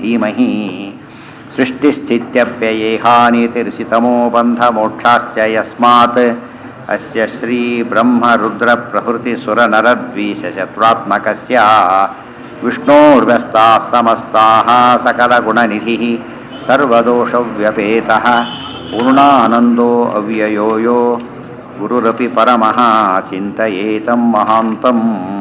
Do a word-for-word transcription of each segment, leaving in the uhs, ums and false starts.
ಧೀಮಹಿ ಸೃಷ್ಟಿಸ್ಥಿತ್ಯಪ್ಯಯೇಹಾನಿತಿರ್ಷಿತಮೋ ಬಂಧಮೋಕ್ಷಾಶ್ಚ ಯಸ್ಮಾತ್ ಅಸ್ಯ ಶ್ರೀ ಬ್ರಹ್ಮ ರುದ್ರ ಪ್ರಭೃತಿ ಸುರ ನರದ್ವೀಷ ಶತ್ರುತ್ಮಕಸ್ಯ ವಿಷ್ಣೋರ್ವ್ಯಸ್ತಾಃ ಸಮಸ್ತಾಃ ಸಕಲಗುಣನಿಧಿಃ ಸರ್ವದೋಷವ್ಯಪೇತಃ ಪೂರ್ಣಾನಂದೋ ಅವ್ಯಯೋ ಯೋ ಗುರುರಪಿ ಪರಮಃ ಚಿಂತಯೇತಂ ಮಹಾಂತಂ.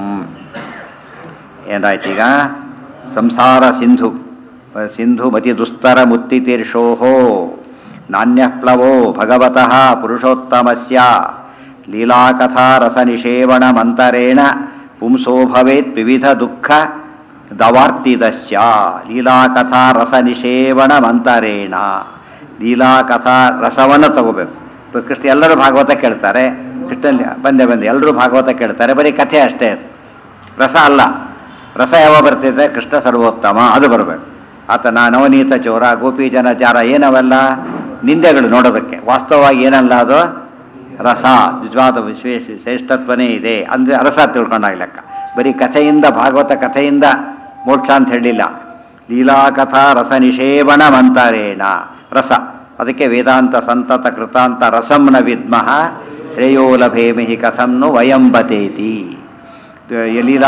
ಏನಾಯ್ತೀಗ? ಸಂಸಾರ ಸಿಂಧು ಸಿಂಧು ಮತಿ ದುಸ್ತರ ಮುತ್ತಿತೀರ್ಷೋಹೋ ನಾಣ್ಯಃ ಪ್ಲವೋ ಭಗವತಃ ಪುರುಷೋತ್ತಮಸ್ಯ ಲೀಲಾಕಥಾ ರಸನಿಷೇವಣಮಂತರೇಣ ಪುಂಸೋ ಭವೇತ್ ವಿವಿಧ ದುಃಖ ದವಾರ್ತಿದಸ್ಯ. ಲೀಲಾಕಥಾ ರಸನಿಷೇವಣಮಂತರೇಣ, ಲೀಲಾಕಥಾ ರಸವನ್ನು ತಗೋಬೇಕು. ಕೃಷ್ಣ ಎಲ್ಲರೂ ಭಾಗವತ ಕೇಳ್ತಾರೆ, ಕೃಷ್ಣಲ್ಲಿ ಬಂದೆ ಬಂದೆ ಎಲ್ಲರೂ ಭಾಗವತ ಕೇಳ್ತಾರೆ, ಬರೀ ಕಥೆ ಅಷ್ಟೇ. ಅದು ರಸ ಅಲ್ಲ. ರಸ ಯಾವ ಬರ್ತಿದೆ? ಕೃಷ್ಣ ಸರ್ವೋತ್ತಮ, ಅದು ಬರಬೇಕು. ಆತನ ನವನೀತ ಚೋರ, ಗೋಪಿ ಜನ ಜಾರ, ಏನವೆಲ್ಲ ನಿಂದೆಗಳು ನೋಡೋದಕ್ಕೆ. ವಾಸ್ತವವಾಗಿ ಏನಲ್ಲ ಅದು ರಸ, ನಿಜವಾದ ವಿಶೇಷ ಶ್ರೇಷ್ಠತ್ವನೇ ಇದೆ ಅಂದರೆ ರಸ ತಿಳ್ಕೊಂಡಾಗ್ಲೆಕ್ಕ. ಬರೀ ಕಥೆಯಿಂದ, ಭಾಗವತ ಕಥೆಯಿಂದ ಮೋಕ್ಷ ಅಂತ ಹೇಳಿಲ್ಲ. ಲೀಲಾಕಥಾ ರಸ ನಿಷೇವಣ ಮಂತರೇಣ, ರಸ. ಅದಕ್ಕೆ ವೇದಾಂತ ಸಂತತ ಕೃತಾಂತ ರಸಂನ ವಿದ್ಮಃ ಶ್ರೇಯೋ ಲಭೇಮಿಹಿ ಕಥಂನು ವಯಂಬತೇತಿ. ಲೀಲಾ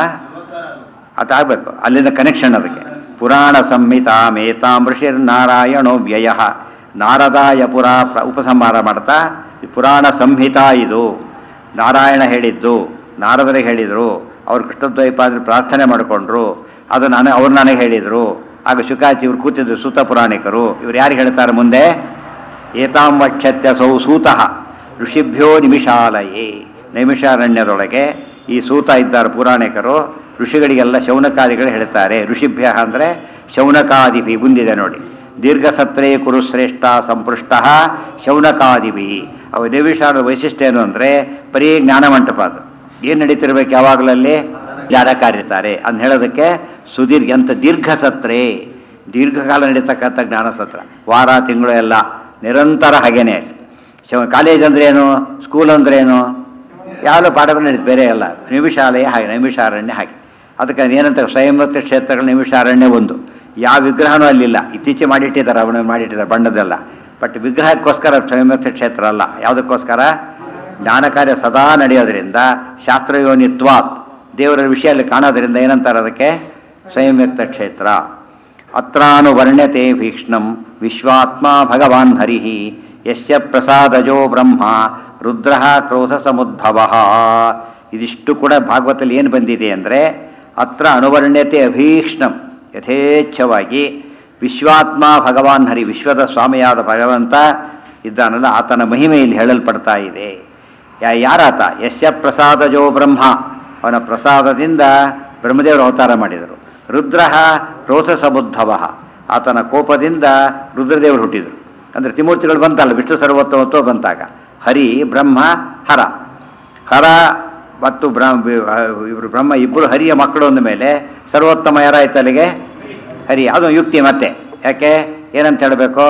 ಅದಾಗಬೇಕು, ಅಲ್ಲಿಂದ ಕನೆಕ್ಷನ್ ಅದಕ್ಕೆ. ಪುರಾಣ ಸಂಹಿತಾ ಮೇತಾಂ ಋಷಿರ್ನಾರಾಯಣೋ ವ್ಯಯ. ನಾರದಾಯ ಪುರ ಉಪಸಂಹಾರ ಮಾಡ್ತಾ, ಪುರಾಣ ಸಂಹಿತಾ ಇದು ನಾರಾಯಣ ಹೇಳಿದ್ದು, ನಾರದರಿಗೆ ಹೇಳಿದರು, ಅವರು ಕೃಷ್ಣದ್ವೈಪಾದ್ರು ಪ್ರಾರ್ಥನೆ ಮಾಡಿಕೊಂಡ್ರು, ಅದು ನಾನು ಅವ್ರು ನನಗೆ ಹೇಳಿದರು. ಆಗ ಶುಕಾಚಿ ಇವ್ರು ಕೂತಿದ್ರು, ಸೂತ ಪುರಾಣಿಕರು. ಇವ್ರು ಯಾರಿಗೆ ಹೇಳ್ತಾರೆ ಮುಂದೆ? ಏತಾಂ ವಕ್ಷತ್ಯ ಸೌ ಸೂತಃ ಋಷಿಭ್ಯೋ ನಿಮಿಷಾಲಯೇ. ನೈಮಿಷಾರಣ್ಯದೊಳಗೆ ಈ ಸೂತ ಇದ್ದಾರೆ ಪುರಾಣಿಕರು, ಋಷಿಗಳಿಗೆಲ್ಲ ಶೌನಕಾದಿಗಳು ಹೇಳ್ತಾರೆ. ಋಷಿಭ್ಯ ಅಂದರೆ ಶೌನಕಾದಿಭಿ ಮುಂದಿದೆ ನೋಡಿ. ದೀರ್ಘಸತ್ರೇ ಕುರುಶ್ರೇಷ್ಠ ಸಂಪೃಷ್ಟ ಶೌನಕಾದಿಭಿ. ಅವು ನೈಮಿಷಾರದ ವೈಶಿಷ್ಟ್ಯ ಏನು ಅಂದರೆ ಬರೀ ಜ್ಞಾನಮಂಟಪ. ಅದು ಏನು ನಡೀತಿರ್ಬೇಕು ಯಾವಾಗಲಲ್ಲಿ? ಜ್ಞಾನಕಾರಿರ್ತಾರೆ ಅಂತ ಹೇಳೋದಕ್ಕೆ ಸುದೀರ್ಘ ಅಂತ ದೀರ್ಘಸತ್ರೇ, ದೀರ್ಘಕಾಲ ನಡೀತಕ್ಕಂಥ ಜ್ಞಾನಸತ್ರ, ವಾರ ತಿಂಗಳು ಎಲ್ಲ ನಿರಂತರ ಹಾಗೇನೆ. ಶವ ಕಾಲೇಜ್ ಅಂದ್ರೇನು, ಸ್ಕೂಲ್ ಅಂದ್ರೇನು, ಯಾವ ಪಾಠಗಳು ನಡೀತು, ಬೇರೆ ಎಲ್ಲ. ನಿಮಿಷಾಲಯ ಹಾಗೆ, ನೈಮಿಷಾರಣ್ಯ ಹಾಗೆ. ಅದಕ್ಕೆ ಏನಂತ ಸ್ವಯಂವೃತ್ತ ಕ್ಷೇತ್ರಗಳು ನೈಮಿಷಾರಣ್ಯ ಒಂದು. ಯಾವ ವಿಗ್ರಹನೂ ಅಲ್ಲಿಲ್ಲ, ಇತ್ತೀಚೆ ಮಾಡಿಟ್ಟಿದ್ದಾರೆ, ಅವನು ಮಾಡಿಟ್ಟಿದ್ದಾರೆ ಬಣ್ಣದೆಲ್ಲ. ಬಟ್ ವಿಗ್ರಹಕ್ಕೋಸ್ಕರ ಸ್ವಯಂವೃತ್ತ ಕ್ಷೇತ್ರ ಅಲ್ಲ. ಯಾವುದಕ್ಕೋಸ್ಕರ? ಜ್ಞಾನ ಕಾರ್ಯ ಸದಾ ನಡೆಯೋದ್ರಿಂದ, ಶಾಸ್ತ್ರಯೋನಿತ್ವಾತ್ ದೇವರ ವಿಷಯದಲ್ಲಿ ಕಾಣೋದ್ರಿಂದ ಏನಂತಾರೆ ಅದಕ್ಕೆ? ಸ್ವಯಂವ್ಯಕ್ತ ಕ್ಷೇತ್ರ. ಅತ್ರಾನು ವರ್ಣ್ಯತೆ ಭೀಕ್ಷ್ಣಂ ವಿಶ್ವಾತ್ಮ ಭಗವಾನ್ ಹರಿಃ ಯಸ್ಯ ಪ್ರಸಾದಜೋ ಬ್ರಹ್ಮ ರುದ್ರ ಕ್ರೋಧ ಸಮುದ್ಭವ. ಇದಿಷ್ಟು ಕೂಡ ಭಾಗವತದಲ್ಲಿ ಏನು ಬಂದಿದೆ ಅಂದರೆ, ಅತ್ರ ಅನುವರ್ಣ್ಯತೆ ಅಭೀಕ್ಷ್ಣಂ, ಯಥೇಚ್ಛವಾಗಿ ವಿಶ್ವಾತ್ಮ ಭಗವಾನ್ ಹರಿ, ವಿಶ್ವದ ಸ್ವಾಮಿಯಾದ ಭಗವಂತ ಇದ್ದಾನಲ್ಲ, ಆತನ ಮಹಿಮೆಯಲ್ಲಿ ಹೇಳಲ್ಪಡ್ತಾ ಇದೆ. ಯಾ ಯಾರಾತ? ಯಸ್ಯ ಪ್ರಸಾದಜೋ ಬ್ರಹ್ಮ, ಅವನ ಪ್ರಸಾದದಿಂದ ಬ್ರಹ್ಮದೇವರು ಅವತಾರ ಮಾಡಿದರು. ರುದ್ರ ಕ್ರೋಧ ಸಮುದ್ಭವ, ಆತನ ಕೋಪದಿಂದ ರುದ್ರದೇವರು ಹುಟ್ಟಿದರು. ಅಂದರೆ ತ್ರಿಮೂರ್ತಿಗಳು ಬಂತಲ್ಲ, ವಿಷ್ಣು ಸರ್ವೋತ್ತಮತ್ವ ಬಂತಾಗ ಹರಿ ಬ್ರಹ್ಮ ಹರ. ಹರ ಮತ್ತು ಬ್ರಹ್ಮ ಇವರು ಬ್ರಹ್ಮ ಇಬ್ಬರು ಹರಿಯ ಮಕ್ಕಳು ಅಂದ ಮೇಲೆ ಸರ್ವೋತ್ತಮ ಯಾರಾಯ್ತು ಅಲ್ಲಿಗೆ? ಹರಿ. ಅದು ಯುಕ್ತಿ ಮತ್ತೆ. ಯಾಕೆ? ಏನಂತ ಹೇಳಬೇಕು?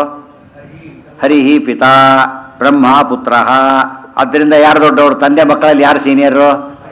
ಹರಿ ಪಿತಾ ಬ್ರಹ್ಮ ಪುತ್ರ. ಆದ್ದರಿಂದ ಯಾರು ದೊಡ್ಡವರು? ತಂದೆ ಮಕ್ಕಳಲ್ಲಿ ಯಾರು ಸೀನಿಯರು?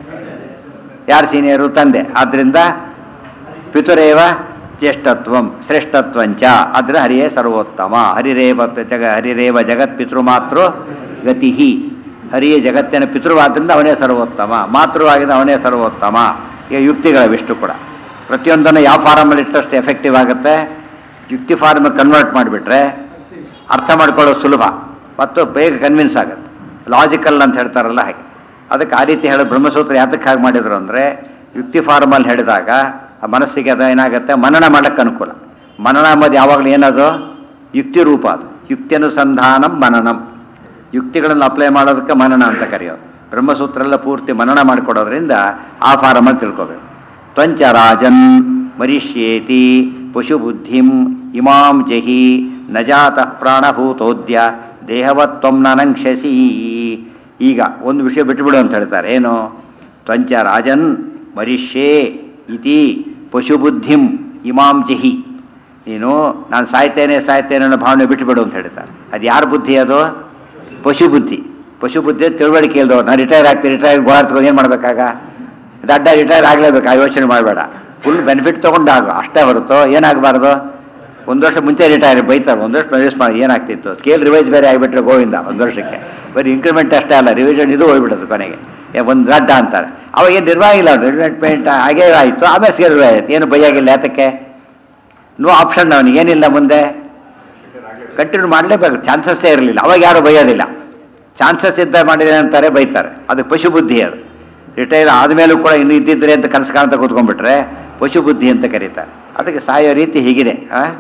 ಯಾರು ಸೀನಿಯರು? ತಂದೆ. ಆದ್ದರಿಂದ ಪಿತುರೇವ ಜ್ಯೇಷ್ಠತ್ವಂ ಶ್ರೇಷ್ಠತ್ವಂಚ. ಆದರೆ ಹರಿಯೇ ಸರ್ವೋತ್ತಮ. ಹರಿರೇವ ಜಗ ಹರಿರೇವ ಜಗತ್ ಪಿತೃ ಮಾತೃ ಗತಿ. ಹರಿಯೇ ಜಗತ್ತಿನ ಪಿತೃವಾದ್ರಿಂದ ಅವನೇ ಸರ್ವೋತ್ತಮ, ಮಾತೃವಾಗಿದ್ದ ಅವನೇ ಸರ್ವೋತ್ತಮ. ಈಗ ಯುಕ್ತಿಗಳವಿಷ್ಟು ಕೂಡ ಪ್ರತಿಯೊಂದನ್ನು ಯಾವ ಫಾರಮಲ್ಲಿ ಇಟ್ಟಷ್ಟು ಎಫೆಕ್ಟಿವ್ ಆಗುತ್ತೆ. ಯುಕ್ತಿ ಫಾರ್ಮ್ ಕನ್ವರ್ಟ್ ಮಾಡಿಬಿಟ್ರೆ ಅರ್ಥ ಮಾಡ್ಕೊಳ್ಳೋದು ಸುಲಭ ಮತ್ತು ಬೇಗ ಕನ್ವಿನ್ಸ್ ಆಗುತ್ತೆ. ಲಾಜಿಕಲ್ ಅಂತ ಹೇಳ್ತಾರಲ್ಲ ಹಾಗೆ. ಅದಕ್ಕೆ ಆ ರೀತಿ ಹೇಳೋ ಬ್ರಹ್ಮಸೂತ್ರ ಯಾತಕ್ಕೆ ಹಾಗೆ ಮಾಡಿದ್ರು ಅಂದರೆ, ಯುಕ್ತಿ ಫಾರ್ಮಲ್ಲಿ ಹೇಳಿದಾಗ ಆ ಮನಸ್ಸಿಗೆ ಅದು ಏನಾಗುತ್ತೆ, ಮನನ ಮಾಡೋಕ್ಕೆ ಅನುಕೂಲ. ಮನನ ಅಂಬೋದು ಯಾವಾಗಲೂ ಏನದು? ಯುಕ್ತಿ ರೂಪ. ಅದು ಯುಕ್ತಿ ಅನುಸಂಧಾನಂ ಮನನಂ. ಯುಕ್ತಿಗಳನ್ನು ಅಪ್ಲೈ ಮಾಡೋದಕ್ಕೆ ಮನನ ಅಂತ ಕರೆಯೋದು. ಬ್ರಹ್ಮಸೂತ್ರ ಎಲ್ಲ ಪೂರ್ತಿ ಮನನ ಮಾಡಿಕೊಡೋದ್ರಿಂದ ಆ ಫಾರಮಲ್ಲಿ ತಿಳ್ಕೋಬೇಕು. ತ್ವಂಚ ರಾಜನ್ ಮರಿಷ್ಯೇತಿ ಪಶುಬುದ್ಧಿಂ ಇಮಾಂ ಜಹಿ ನಜಾತ ಪ್ರಾಣಭೂತೋದ್ಯ ದೇಹವತ್ವಂ ನನಂಕ್ಷಸಿ. ಈಗ ಒಂದು ವಿಷಯ ಬಿಟ್ಟುಬಿಡು ಅಂತ ಹೇಳ್ತಾರೆ. ಏನು? ತ್ವಂಚ ರಾಜನ್ ಮರಿಷ್ಯೇ ಇತಿ ಪಶುಬುದ್ಧಿಂ ಇಮಾಂ ಜಹಿ. ನೀನು ನಾನು ಸಾಯ್ತೇನೆ ಸಾಯ್ತೇನೆ ಅನ್ನೋ ಭಾವನೆ ಬಿಟ್ಟುಬಿಡು ಅಂತ ಹೇಳ್ತಾರೆ. ಅದು ಯಾರ ಬುದ್ಧಿ? ಅದು ಪಶು ಬುದ್ಧಿ. ಪಶು ಬುದ್ಧಿ ತಿಳುವಳಿಕೆ ಇಲ್ದವ್ರು. ನಾನು ರಿಟೈರ್ ಆಗ್ತೀನಿ, ರಿಟೈರ್ ಗೋಳಾಡ್ತೋ ಏನು ಮಾಡಬೇಕಾಗ? ದಡ್ಡ ರಿಟೈರ್ ಆಗಲೇಬೇಕು, ಆ ಯೋಚನೆ ಮಾಡಬೇಡ. ಫುಲ್ ಬೆನಿಫಿಟ್ ತೊಗೊಂಡಾಗ ಅಷ್ಟೇ ಹೊರತು ಏನಾಗಬಾರ್ದು. ಒಂದು ವರ್ಷ ಮುಂಚೆ ರಿಟೈರ್ ಬೈತಾರೆ, ಒಂದು ವರ್ಷ ರಿವೈಸ್ ಮಾಡಿ ಏನಾಗ್ತಿತ್ತು, ಸ್ಕೇಲ್ ರಿವೈಸ್ ಬೇರೆ ಆಗಿಬಿಟ್ರೆ ಗೋವಿಂದ ಒಂದು ವರ್ಷಕ್ಕೆ. ಬರೀ ಇಂಕ್ರಿಮೆಂಟ್ ಅಷ್ಟೇ ಅಲ್ಲ, ರಿವಿಷನ್ ಇದು ಹೋಗ್ಬಿಡೋದು ಕೊನೆಗೆ ಒಂದು ಗಡ್ಡ ಅಂತಾರೆ. ಅವಾಗ ಏನು ನಿರ್ವಾಹ ಇಲ್ಲ, ರಿಟೈರ್ಮೆಂಟ್ ಹಾಗೇ ಆಯಿತು, ಆಮೇಲೆ ಸ್ಕೇಲ್ ರಿವೈಸ್ ಆಯಿತು, ಏನು ಬೈಯಾಗಿಲ್ಲ. ಯಾತಕ್ಕೆ? ನೋ ಆಪ್ಷನ್, ಅವನಿಗೆ ಏನಿಲ್ಲ ಮುಂದೆ, ಕಂಟಿನ್ಯೂ ಮಾಡಲೇಬೇಕು, ಚಾನ್ಸಸ್ಸೇ ಇರಲಿಲ್ಲ. ಅವಾಗ ಯಾರು ಬೈಯೋದಿಲ್ಲ, ಚಾನ್ಸಸ್ ಇದ್ದ ಮಾಡಿದ್ರೆ ಅಂತಾರೆ, ಬೈತಾರೆ. ಅದು ಪಶು ಬುದ್ಧಿ. ಅದು ರಿಟೈರ್ ಆದಮೇಲೂ ಕೂಡ ಇನ್ನೂ ಇದ್ದಿದ್ರೆ ಅಂತ ಕನಸು ಕಾಣ್ತಾ ಕೂತ್ಕೊಂಡ್ಬಿಟ್ರೆ ಪಶು ಬುದ್ಧಿ ಅಂತ ಕರೀತಾರೆ. ಅದಕ್ಕೆ ಸಾಯೋ ರೀತಿ ಹೀಗಿದೆ.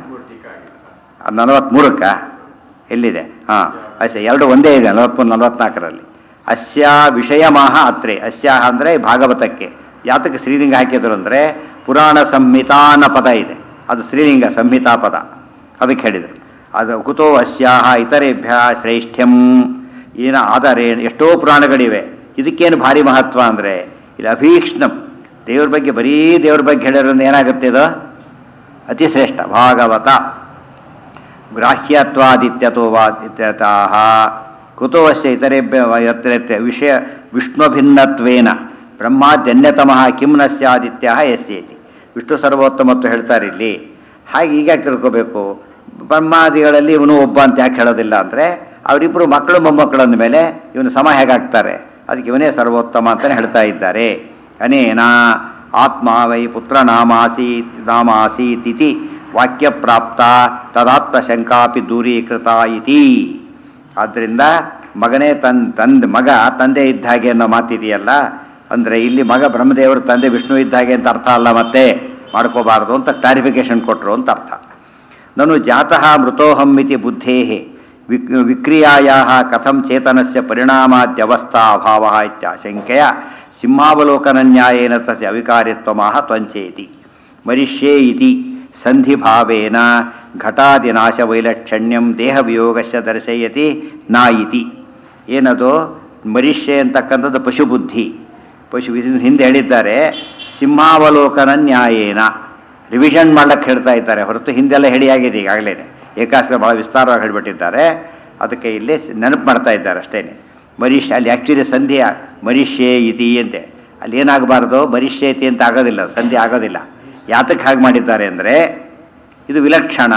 ನಲವತ್ಮೂರಕ್ಕ ಎಲ್ಲಿದೆ? ಹಾಂ, ಅಷ್ಟೇ, ಎರಡು ಒಂದೇ ಇದೆ ನಲವತ್ಮೂರು ನಲವತ್ನಾಲ್ಕರಲ್ಲಿ. ಅಸ್ಯ ವಿಷಯ ಮಾಹ ಅತ್ರೆ. ಅಸ್ಯ ಅಂದರೆ ಭಾಗವತಕ್ಕೆ. ಯಾತಕ್ಕೆ ಶ್ರೀಲಿಂಗ ಹಾಕಿದ್ರು ಅಂದರೆ ಪುರಾಣ ಸಂಹಿತಾನ ಪದ ಇದೆ, ಅದು ಶ್ರೀಲಿಂಗ ಸಂಹಿತಾ ಪದ, ಅದಕ್ಕೆ ಹೇಳಿದರು. ಅದು ಕುತೋ ಅಸ್ಯಾಹ ಇತರೇಭ್ಯ ಶ್ರೇಷ್ಠ್ಯಂ. ಏನ ಆದರೆ ಎಷ್ಟೋ ಪುರಾಣಗಳಿವೆ, ಇದಕ್ಕೇನು ಭಾರಿ ಮಹತ್ವ ಅಂದರೆ ಇದು ಅಭೀಕ್ಷ್ಣಂ, ದೇವ್ರ ಬಗ್ಗೆ ಬರೀ ದೇವ್ರ ಬಗ್ಗೆ ಹೇಳಿರೋದ್ರಿಂದ ಏನಾಗುತ್ತೆ, ಇದು ಅತಿಶ್ರೇಷ್ಠ. ಭಾಗವತ ಗ್ರಾಹ್ಯತ್ವಾದಿತ್ಯತೋ ವಾದಿತ್ಯತಃ ಕುತೋ ಅಸ್ಯ ಇತರೇಭ್ಯ ವಿಷಯ ವಿಷ್ಣುಭಿನ್ನತ್ವೇನ ಬ್ರಹ್ಮಾದ್ಯನ್ಯತಮಃ ಕಿಂ ನ ಸ್ಯಾದಿತ್ಯ ಯಸ್ಯೇತಿ. ವಿಷ್ಣು ಸರ್ವೋತ್ತಮತ್ವ ಹೇಳ್ತಾರೆ ಇಲ್ಲಿ. ಹಾಗೆ ಈಗ ತಿಳ್ಕೋಬೇಕು, ಬ್ರಹ್ಮಾದಿಗಳಲ್ಲಿ ಇವನು ಒಬ್ಬ ಅಂತ ಯಾಕೆ ಹೇಳೋದಿಲ್ಲ ಅಂದರೆ ಅವರಿಬ್ಬರು ಮಕ್ಕಳು ಮೊಮ್ಮಕ್ಕಳು ಅಂದ ಮೇಲೆ ಇವನು ಸಮ ಹೇಗಾಗ್ತಾರೆ, ಅದಕ್ಕೆ ಇವನೇ ಸರ್ವೋತ್ತಮ ಅಂತಲೇ ಹೇಳ್ತಾ ಇದ್ದಾರೆ. ಅನೇನ ಆತ್ಮ ವೈ ಪುತ್ರ ನಾಮಾಸಿ ನಾಮಾಸೀತಿ ವಾಕ್ಯ ಪ್ರಾಪ್ತ ತದಾತ್ಮ ಶಂಕಾಪಿ ದೂರೀಕೃತ ಇತಿ. ಆದ್ದರಿಂದ ಮಗನೇ ತನ್ ತಂದೆ ಮಗ ತಂದೆ ಇದ್ದ ಹಾಗೆ ಅನ್ನೋ ಮಾತಿದೆಯಲ್ಲ, ಅಂದರೆ ಇಲ್ಲಿ ಮಗ ಬ್ರಹ್ಮದೇವರು ತಂದೆ ವಿಷ್ಣು ಇದ್ದ ಹಾಗೆ ಅಂತ ಅರ್ಥ ಅಲ್ಲ, ಮತ್ತೆ ಮಾಡ್ಕೋಬಾರ್ದು ಅಂತ ಕ್ಲಾರಿಫಿಕೇಶನ್ ಕೊಟ್ಟರು ಅಂತ ಅರ್ಥ. ನಾನು ಜಾತಃ ಮೃತೋಹಂ ಇತಿ ಬುದ್ಧೇಃ ವಿಕ್ ವಿಕ್ರಿಯಾಯಾಃ ಕಥಂ ಚೇತನಸ್ಯ ಪರಿಣಾಮಾದ್ಯವಸ್ಥಾ ಅಭಾವ ಇತ್ಯಾಶಂಕೆಯ ಸಿಂಹಾವಲೋಕನ ನ್ಯಾಯೇನ ತಸ್ಯ ಅವಿಕಾರಿತ್ವಮಾಹ ತ್ವಂಚೇತಿ. ಮರಿಷ್ಯೇ ಇತಿ ಸಂಧಿಭಾವೇನ ಘಟಾದಿನಾಶ ವೈಲಕ್ಷಣ್ಯಂ ದೇಹವಿಯೋಗಸ್ಯ ದರ್ಶಯತಿ ನಾ ಇತಿ. ಏನದು ಮರಿಷ್ಯೆ ಅಂತಕ್ಕಂಥದ್ದು ಪಶುಬುದ್ಧಿ. ಪಶು ಹಿಂದೆ ಹೇಳಿದ್ದಾರೆ ಸಿಂಹಾವಲೋಕನ ನ್ಯಾಯೇನ, ರಿವಿಷನ್ ಮಾಡ್ಲಿಕ್ಕೆ ಹೇಳ್ತಾ ಇದ್ದಾರೆ ಹೊರತು ಹಿಂದೆಲ್ಲ ಹೇಳಿಯಾಗಿದೆ ಈಗಾಗಲೇ. ಏಕಾಸ್ತ್ರ ಭಾಳ ವಿಸ್ತಾರವಾಗಿ ಹೇಳಿಬಿಟ್ಟಿದ್ದಾರೆ, ಅದಕ್ಕೆ ಇಲ್ಲಿ ನೆನಪು ಮಾಡ್ತಾ ಇದ್ದಾರೆ ಅಷ್ಟೇ. ಮರಿಷ್ಯ ಅಲ್ಲಿ ಆ್ಯಕ್ಚುಲಿ ಸಂಧಿ ಮರಿಷ್ಯೆ ಇತಿ ಅಂತೆ, ಅಲ್ಲಿ ಏನಾಗಬಾರ್ದು ಮರಿಷ್ಯೇತಿ ಅಂತ ಆಗೋದಿಲ್ಲ, ಸಂಧಿ ಆಗೋದಿಲ್ಲ. ಯಾತಕ್ಕೆ ಹಾಗೆ ಮಾಡಿದ್ದಾರೆ ಅಂದರೆ ಇದು ವಿಲಕ್ಷಣ,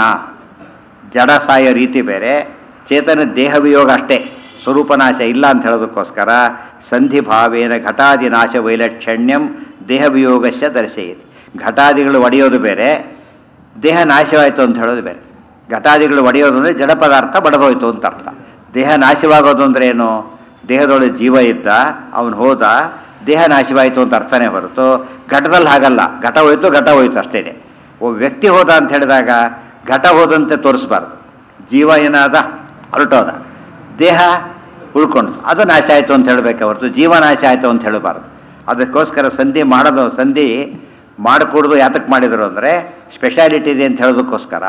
ಜಡ ಸಾಯೋ ರೀತಿ ಬೇರೆ, ಚೇತನ ದೇಹ ವಿಯೋಗ ಅಷ್ಟೇ, ಸ್ವರೂಪನಾಶ ಇಲ್ಲ ಅಂತ ಹೇಳೋದಕ್ಕೋಸ್ಕರ ಸಂಧಿ ಭಾವೇನ ಘಟಾದಿ ನಾಶ ವೈಲಕ್ಷಣ್ಯಂ ದೇಹ ವಿಯೋಗಸ್ಯ ದರ್ಶಯತಿ. ಘಟಾದಿಗಳು ಒಡೆಯೋದು ಬೇರೆ, ದೇಹ ನಾಶವಾಯಿತು ಅಂತ ಹೇಳೋದು ಬೇರೆ. ಘಟಾದಿಗಳು ಒಡೆಯೋದು ಅಂದರೆ ಜಡ ಪದಾರ್ಥ ಬಡದೋಯ್ತು ಅಂತ ಅರ್ಥ. ದೇಹ ನಾಶವಾಗೋದು ಅಂದರೆ ಏನು, ದೇಹದೊಳಗೆ ಜೀವ ಇದ್ದ ಅವನು ಹೋದ, ದೇಹ ನಾಶವಾಯಿತು ಅಂತ ಅರ್ಥನೇ ಹೊರತು ಘಟದಲ್ಲಿ ಹಾಗಲ್ಲ. ಘಟ ಹೋಯ್ತು ಘಟ ಹೋಯ್ತು ಅಷ್ಟೇ. ಒಬ್ಬ ವ್ಯಕ್ತಿ ಹೋದ ಅಂತ ಹೇಳಿದಾಗ ಘಟ ಹೋದಂತೆ ತೋರಿಸ್ಬಾರ್ದು. ಜೀವ ಏನಾದ ಹೊರಟೋದ, ದೇಹ ಉಳ್ಕೊಂಡು ಅದು ನಾಶ ಆಯಿತು ಅಂತ ಹೇಳಬೇಕೆ ಹೊರತು ಜೀವ ನಾಶ ಆಯಿತು ಅಂತ ಹೇಳಬಾರ್ದು. ಅದಕ್ಕೋಸ್ಕರ ಸಂಧಿ ಮಾಡೋದು, ಸಂಧಿ ಮಾಡಿಕೊಡೋದು ಯಾತಕ್ಕೆ ಮಾಡಿದರು ಅಂದರೆ ಸ್ಪೆಷಾಲಿಟಿ ಇದೆ ಅಂತ ಹೇಳೋದಕ್ಕೋಸ್ಕರ.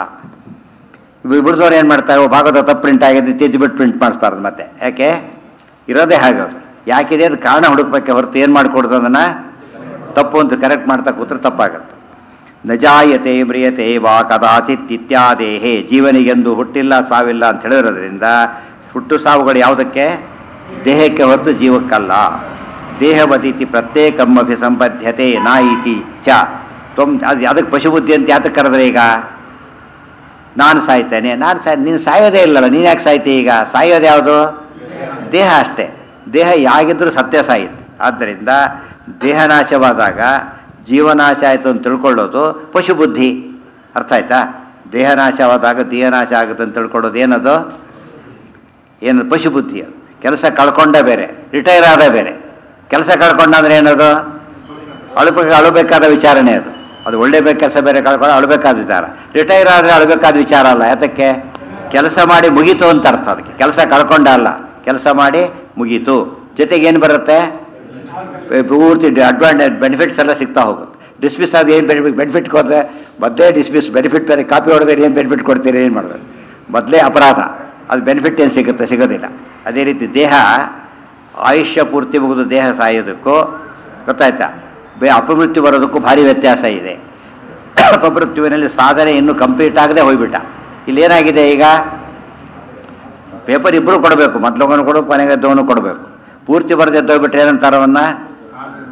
ಬಿಡ್ದವ್ರು ಏನು ಮಾಡ್ತಾರೆ, ಭಾಗದ ತಪ್ಪು ಪ್ರಿಂಟ್ ಆಗಿದೆ ತಿದ್ದುಬಿಟ್ಟು ಪ್ರಿಂಟ್ ಮಾಡಿಸ್ತಾರೆ. ಮತ್ತೆ ಯಾಕೆ ಇರೋದೇ ಹಾಗೆ, ಯಾಕಿದೆ ಅದು ಕಾರಣ ಹುಡುಕ್ಬೇಕೆ ಹೊರತು ಏನು ಮಾಡಿಕೊಡೋದು ಅದನ್ನು ತಪ್ಪು ಅಂತ ಕರೆಕ್ಟ್ ಮಾಡ್ತಾ ಕೂತ್ರೆ ತಪ್ಪಾಗತ್ತೆ. ನಜಾಯತೆ ಮ್ರಿಯತೆ ವಾ ಕದಾಚಿತ್ ಇತ್ಯಾದೇಹೇ, ಜೀವನಿಗೆಂದು ಹುಟ್ಟಿಲ್ಲ ಸಾವಿಲ್ಲ ಅಂತ ಹೇಳಿರೋದ್ರಿಂದ ಹುಟ್ಟು ಸಾವುಗಳು ಯಾವುದಕ್ಕೆ, ದೇಹಕ್ಕೆ ಹೊರತು ಜೀವಕ್ಕಲ್ಲ. ದೇಹವದಿತಿ ಪ್ರತ್ಯೇಕಮ್ಮಭಿ ಸಂಬದ್ಧತೆ ನಾ ಇತಿ ಚ ತೊಮ್. ಅದು ಅದಕ್ಕೆ ಪಶುಬುದ್ಧಿ ಅಂತ ಯಾತಕ್ಕೆ ಕರೆದ್ರೆ, ಈಗ ನಾನು ಸಾಯ್ತೇನೆ, ನಾನು ಸಾಯ್ ನೀನು ಸಾಯೋದೇ ಇಲ್ಲಲ್ಲ, ನೀನು ಯಾಕೆ ಸಾಯ್ತಿ? ಈಗ ಸಾಯೋದು ಯಾವುದು, ದೇಹ ಅಷ್ಟೇ. ದೇಹ ಯಾಗಿದ್ರೂ ಸತ್ಯ ಸಾಯಿತು. ಆದ್ದರಿಂದ ದೇಹ ನಾಶವಾದಾಗ ಜೀವನಾಶ ಆಯಿತು ಅಂತ ತಿಳ್ಕೊಳ್ಳೋದು ಪಶುಬುದ್ಧಿ. ಅರ್ಥ ಆಯ್ತಾ? ದೇಹ ನಾಶವಾದಾಗ ದೇಹನಾಶ ಆಗುತ್ತೆ ಅಂತ ತಿಳ್ಕೊಳ್ಳೋದು ಏನದು, ಏನು ಪಶುಬುದ್ಧಿ. ಅದು ಕೆಲಸ ಕಳ್ಕೊಂಡೇ ಬೇರೆ, ರಿಟೈರ್ ಆದ ಬೇರೆ. ಕೆಲಸ ಕಳ್ಕೊಂಡಂದ್ರೆ ಏನದು, ಅಳಬೇಕು ಅಳಬೇಕಾದ ವಿಚಾರಣೆ ಅದು. ಅದು ಒಳ್ಳೆ ಬೇಕು ಕೆಲಸ ಬೇರೆ ಕಳ್ಕೊಂಡು ಅಳಬೇಕಾದ ವಿಚಾರ. ರಿಟೈರ್ ಆದರೆ ಅಳಬೇಕಾದ ವಿಚಾರ ಅಲ್ಲ. ಯಾತಕ್ಕೆ, ಕೆಲಸ ಮಾಡಿ ಮುಗೀತು ಅಂತ ಅರ್ಥ. ಅದಕ್ಕೆ ಕೆಲಸ ಕಳ್ಕೊಂಡ ಅಲ್ಲ, ಕೆಲಸ ಮಾಡಿ ಮುಗೀತು. ಜೊತೆಗೆ ಏನು ಬರುತ್ತೆ, ಪೂರ್ತಿ ಅಡ್ವಾಂಟೇಜ್ ಬೆನಿಫಿಟ್ಸ್ ಎಲ್ಲ ಸಿಗ್ತಾ ಹೋಗುತ್ತೆ. ಡಿಸ್ಮಿಸ್ ಆದ ಏನು ಬೆನಿಫಿಟ್ ಬೆನಿಫಿಟ್ ಕೊಟ್ಟರೆ ಮೊದಲೇ ಡಿಸ್ಮಿಸ್, ಬೆನಿಫಿಟ್ ಬೇರೆ ಕಾಪಿ ಹೊಡೆದ್ರೆ ಏನು ಬೆನಿಫಿಟ್ ಕೊಡ್ತೀರಿ, ಏನು ಮಾಡಿದ್ರೆ ಮೊದಲೇ ಅಪರಾಧ. ಅದು ಬೆನಿಫಿಟ್ ಏನು ಸಿಗುತ್ತೆ, ಸಿಗೋದಿಲ್ಲ. ಅದೇ ರೀತಿ ದೇಹ ಆಯುಷ್ಯ ಪೂರ್ತಿ ಮುಗಿದು ದೇಹ ಸಾಯೋದಕ್ಕೂ ಗೊತ್ತಾಯ್ತಾ, ಬೇ ಅಪಮೃತ್ಯು ಬರೋದಕ್ಕೂ ಭಾರಿ ವ್ಯತ್ಯಾಸ ಇದೆ. ಅಪಮೃತ್ಯುವಿನಲ್ಲಿ ಸಾಧನೆ ಇನ್ನೂ ಕಂಪ್ಲೀಟ್ ಆಗದೆ ಹೋಗ್ಬಿಟ್ಟ. ಇಲ್ಲೇನಾಗಿದೆ, ಈಗ ಪೇಪರ್ ಇಬ್ಬರು ಕೊಡಬೇಕು, ಮೊದಲವನು ಕೊಡಬೇಕು ಕೊನೆಗೆದ್ದವನು ಕೊಡಬೇಕು. ಪೂರ್ತಿ ಬರೆದೆದ್ದೋಗ್ಬಿಟ್ರೆ ಏನಂತಾರವನ್ನ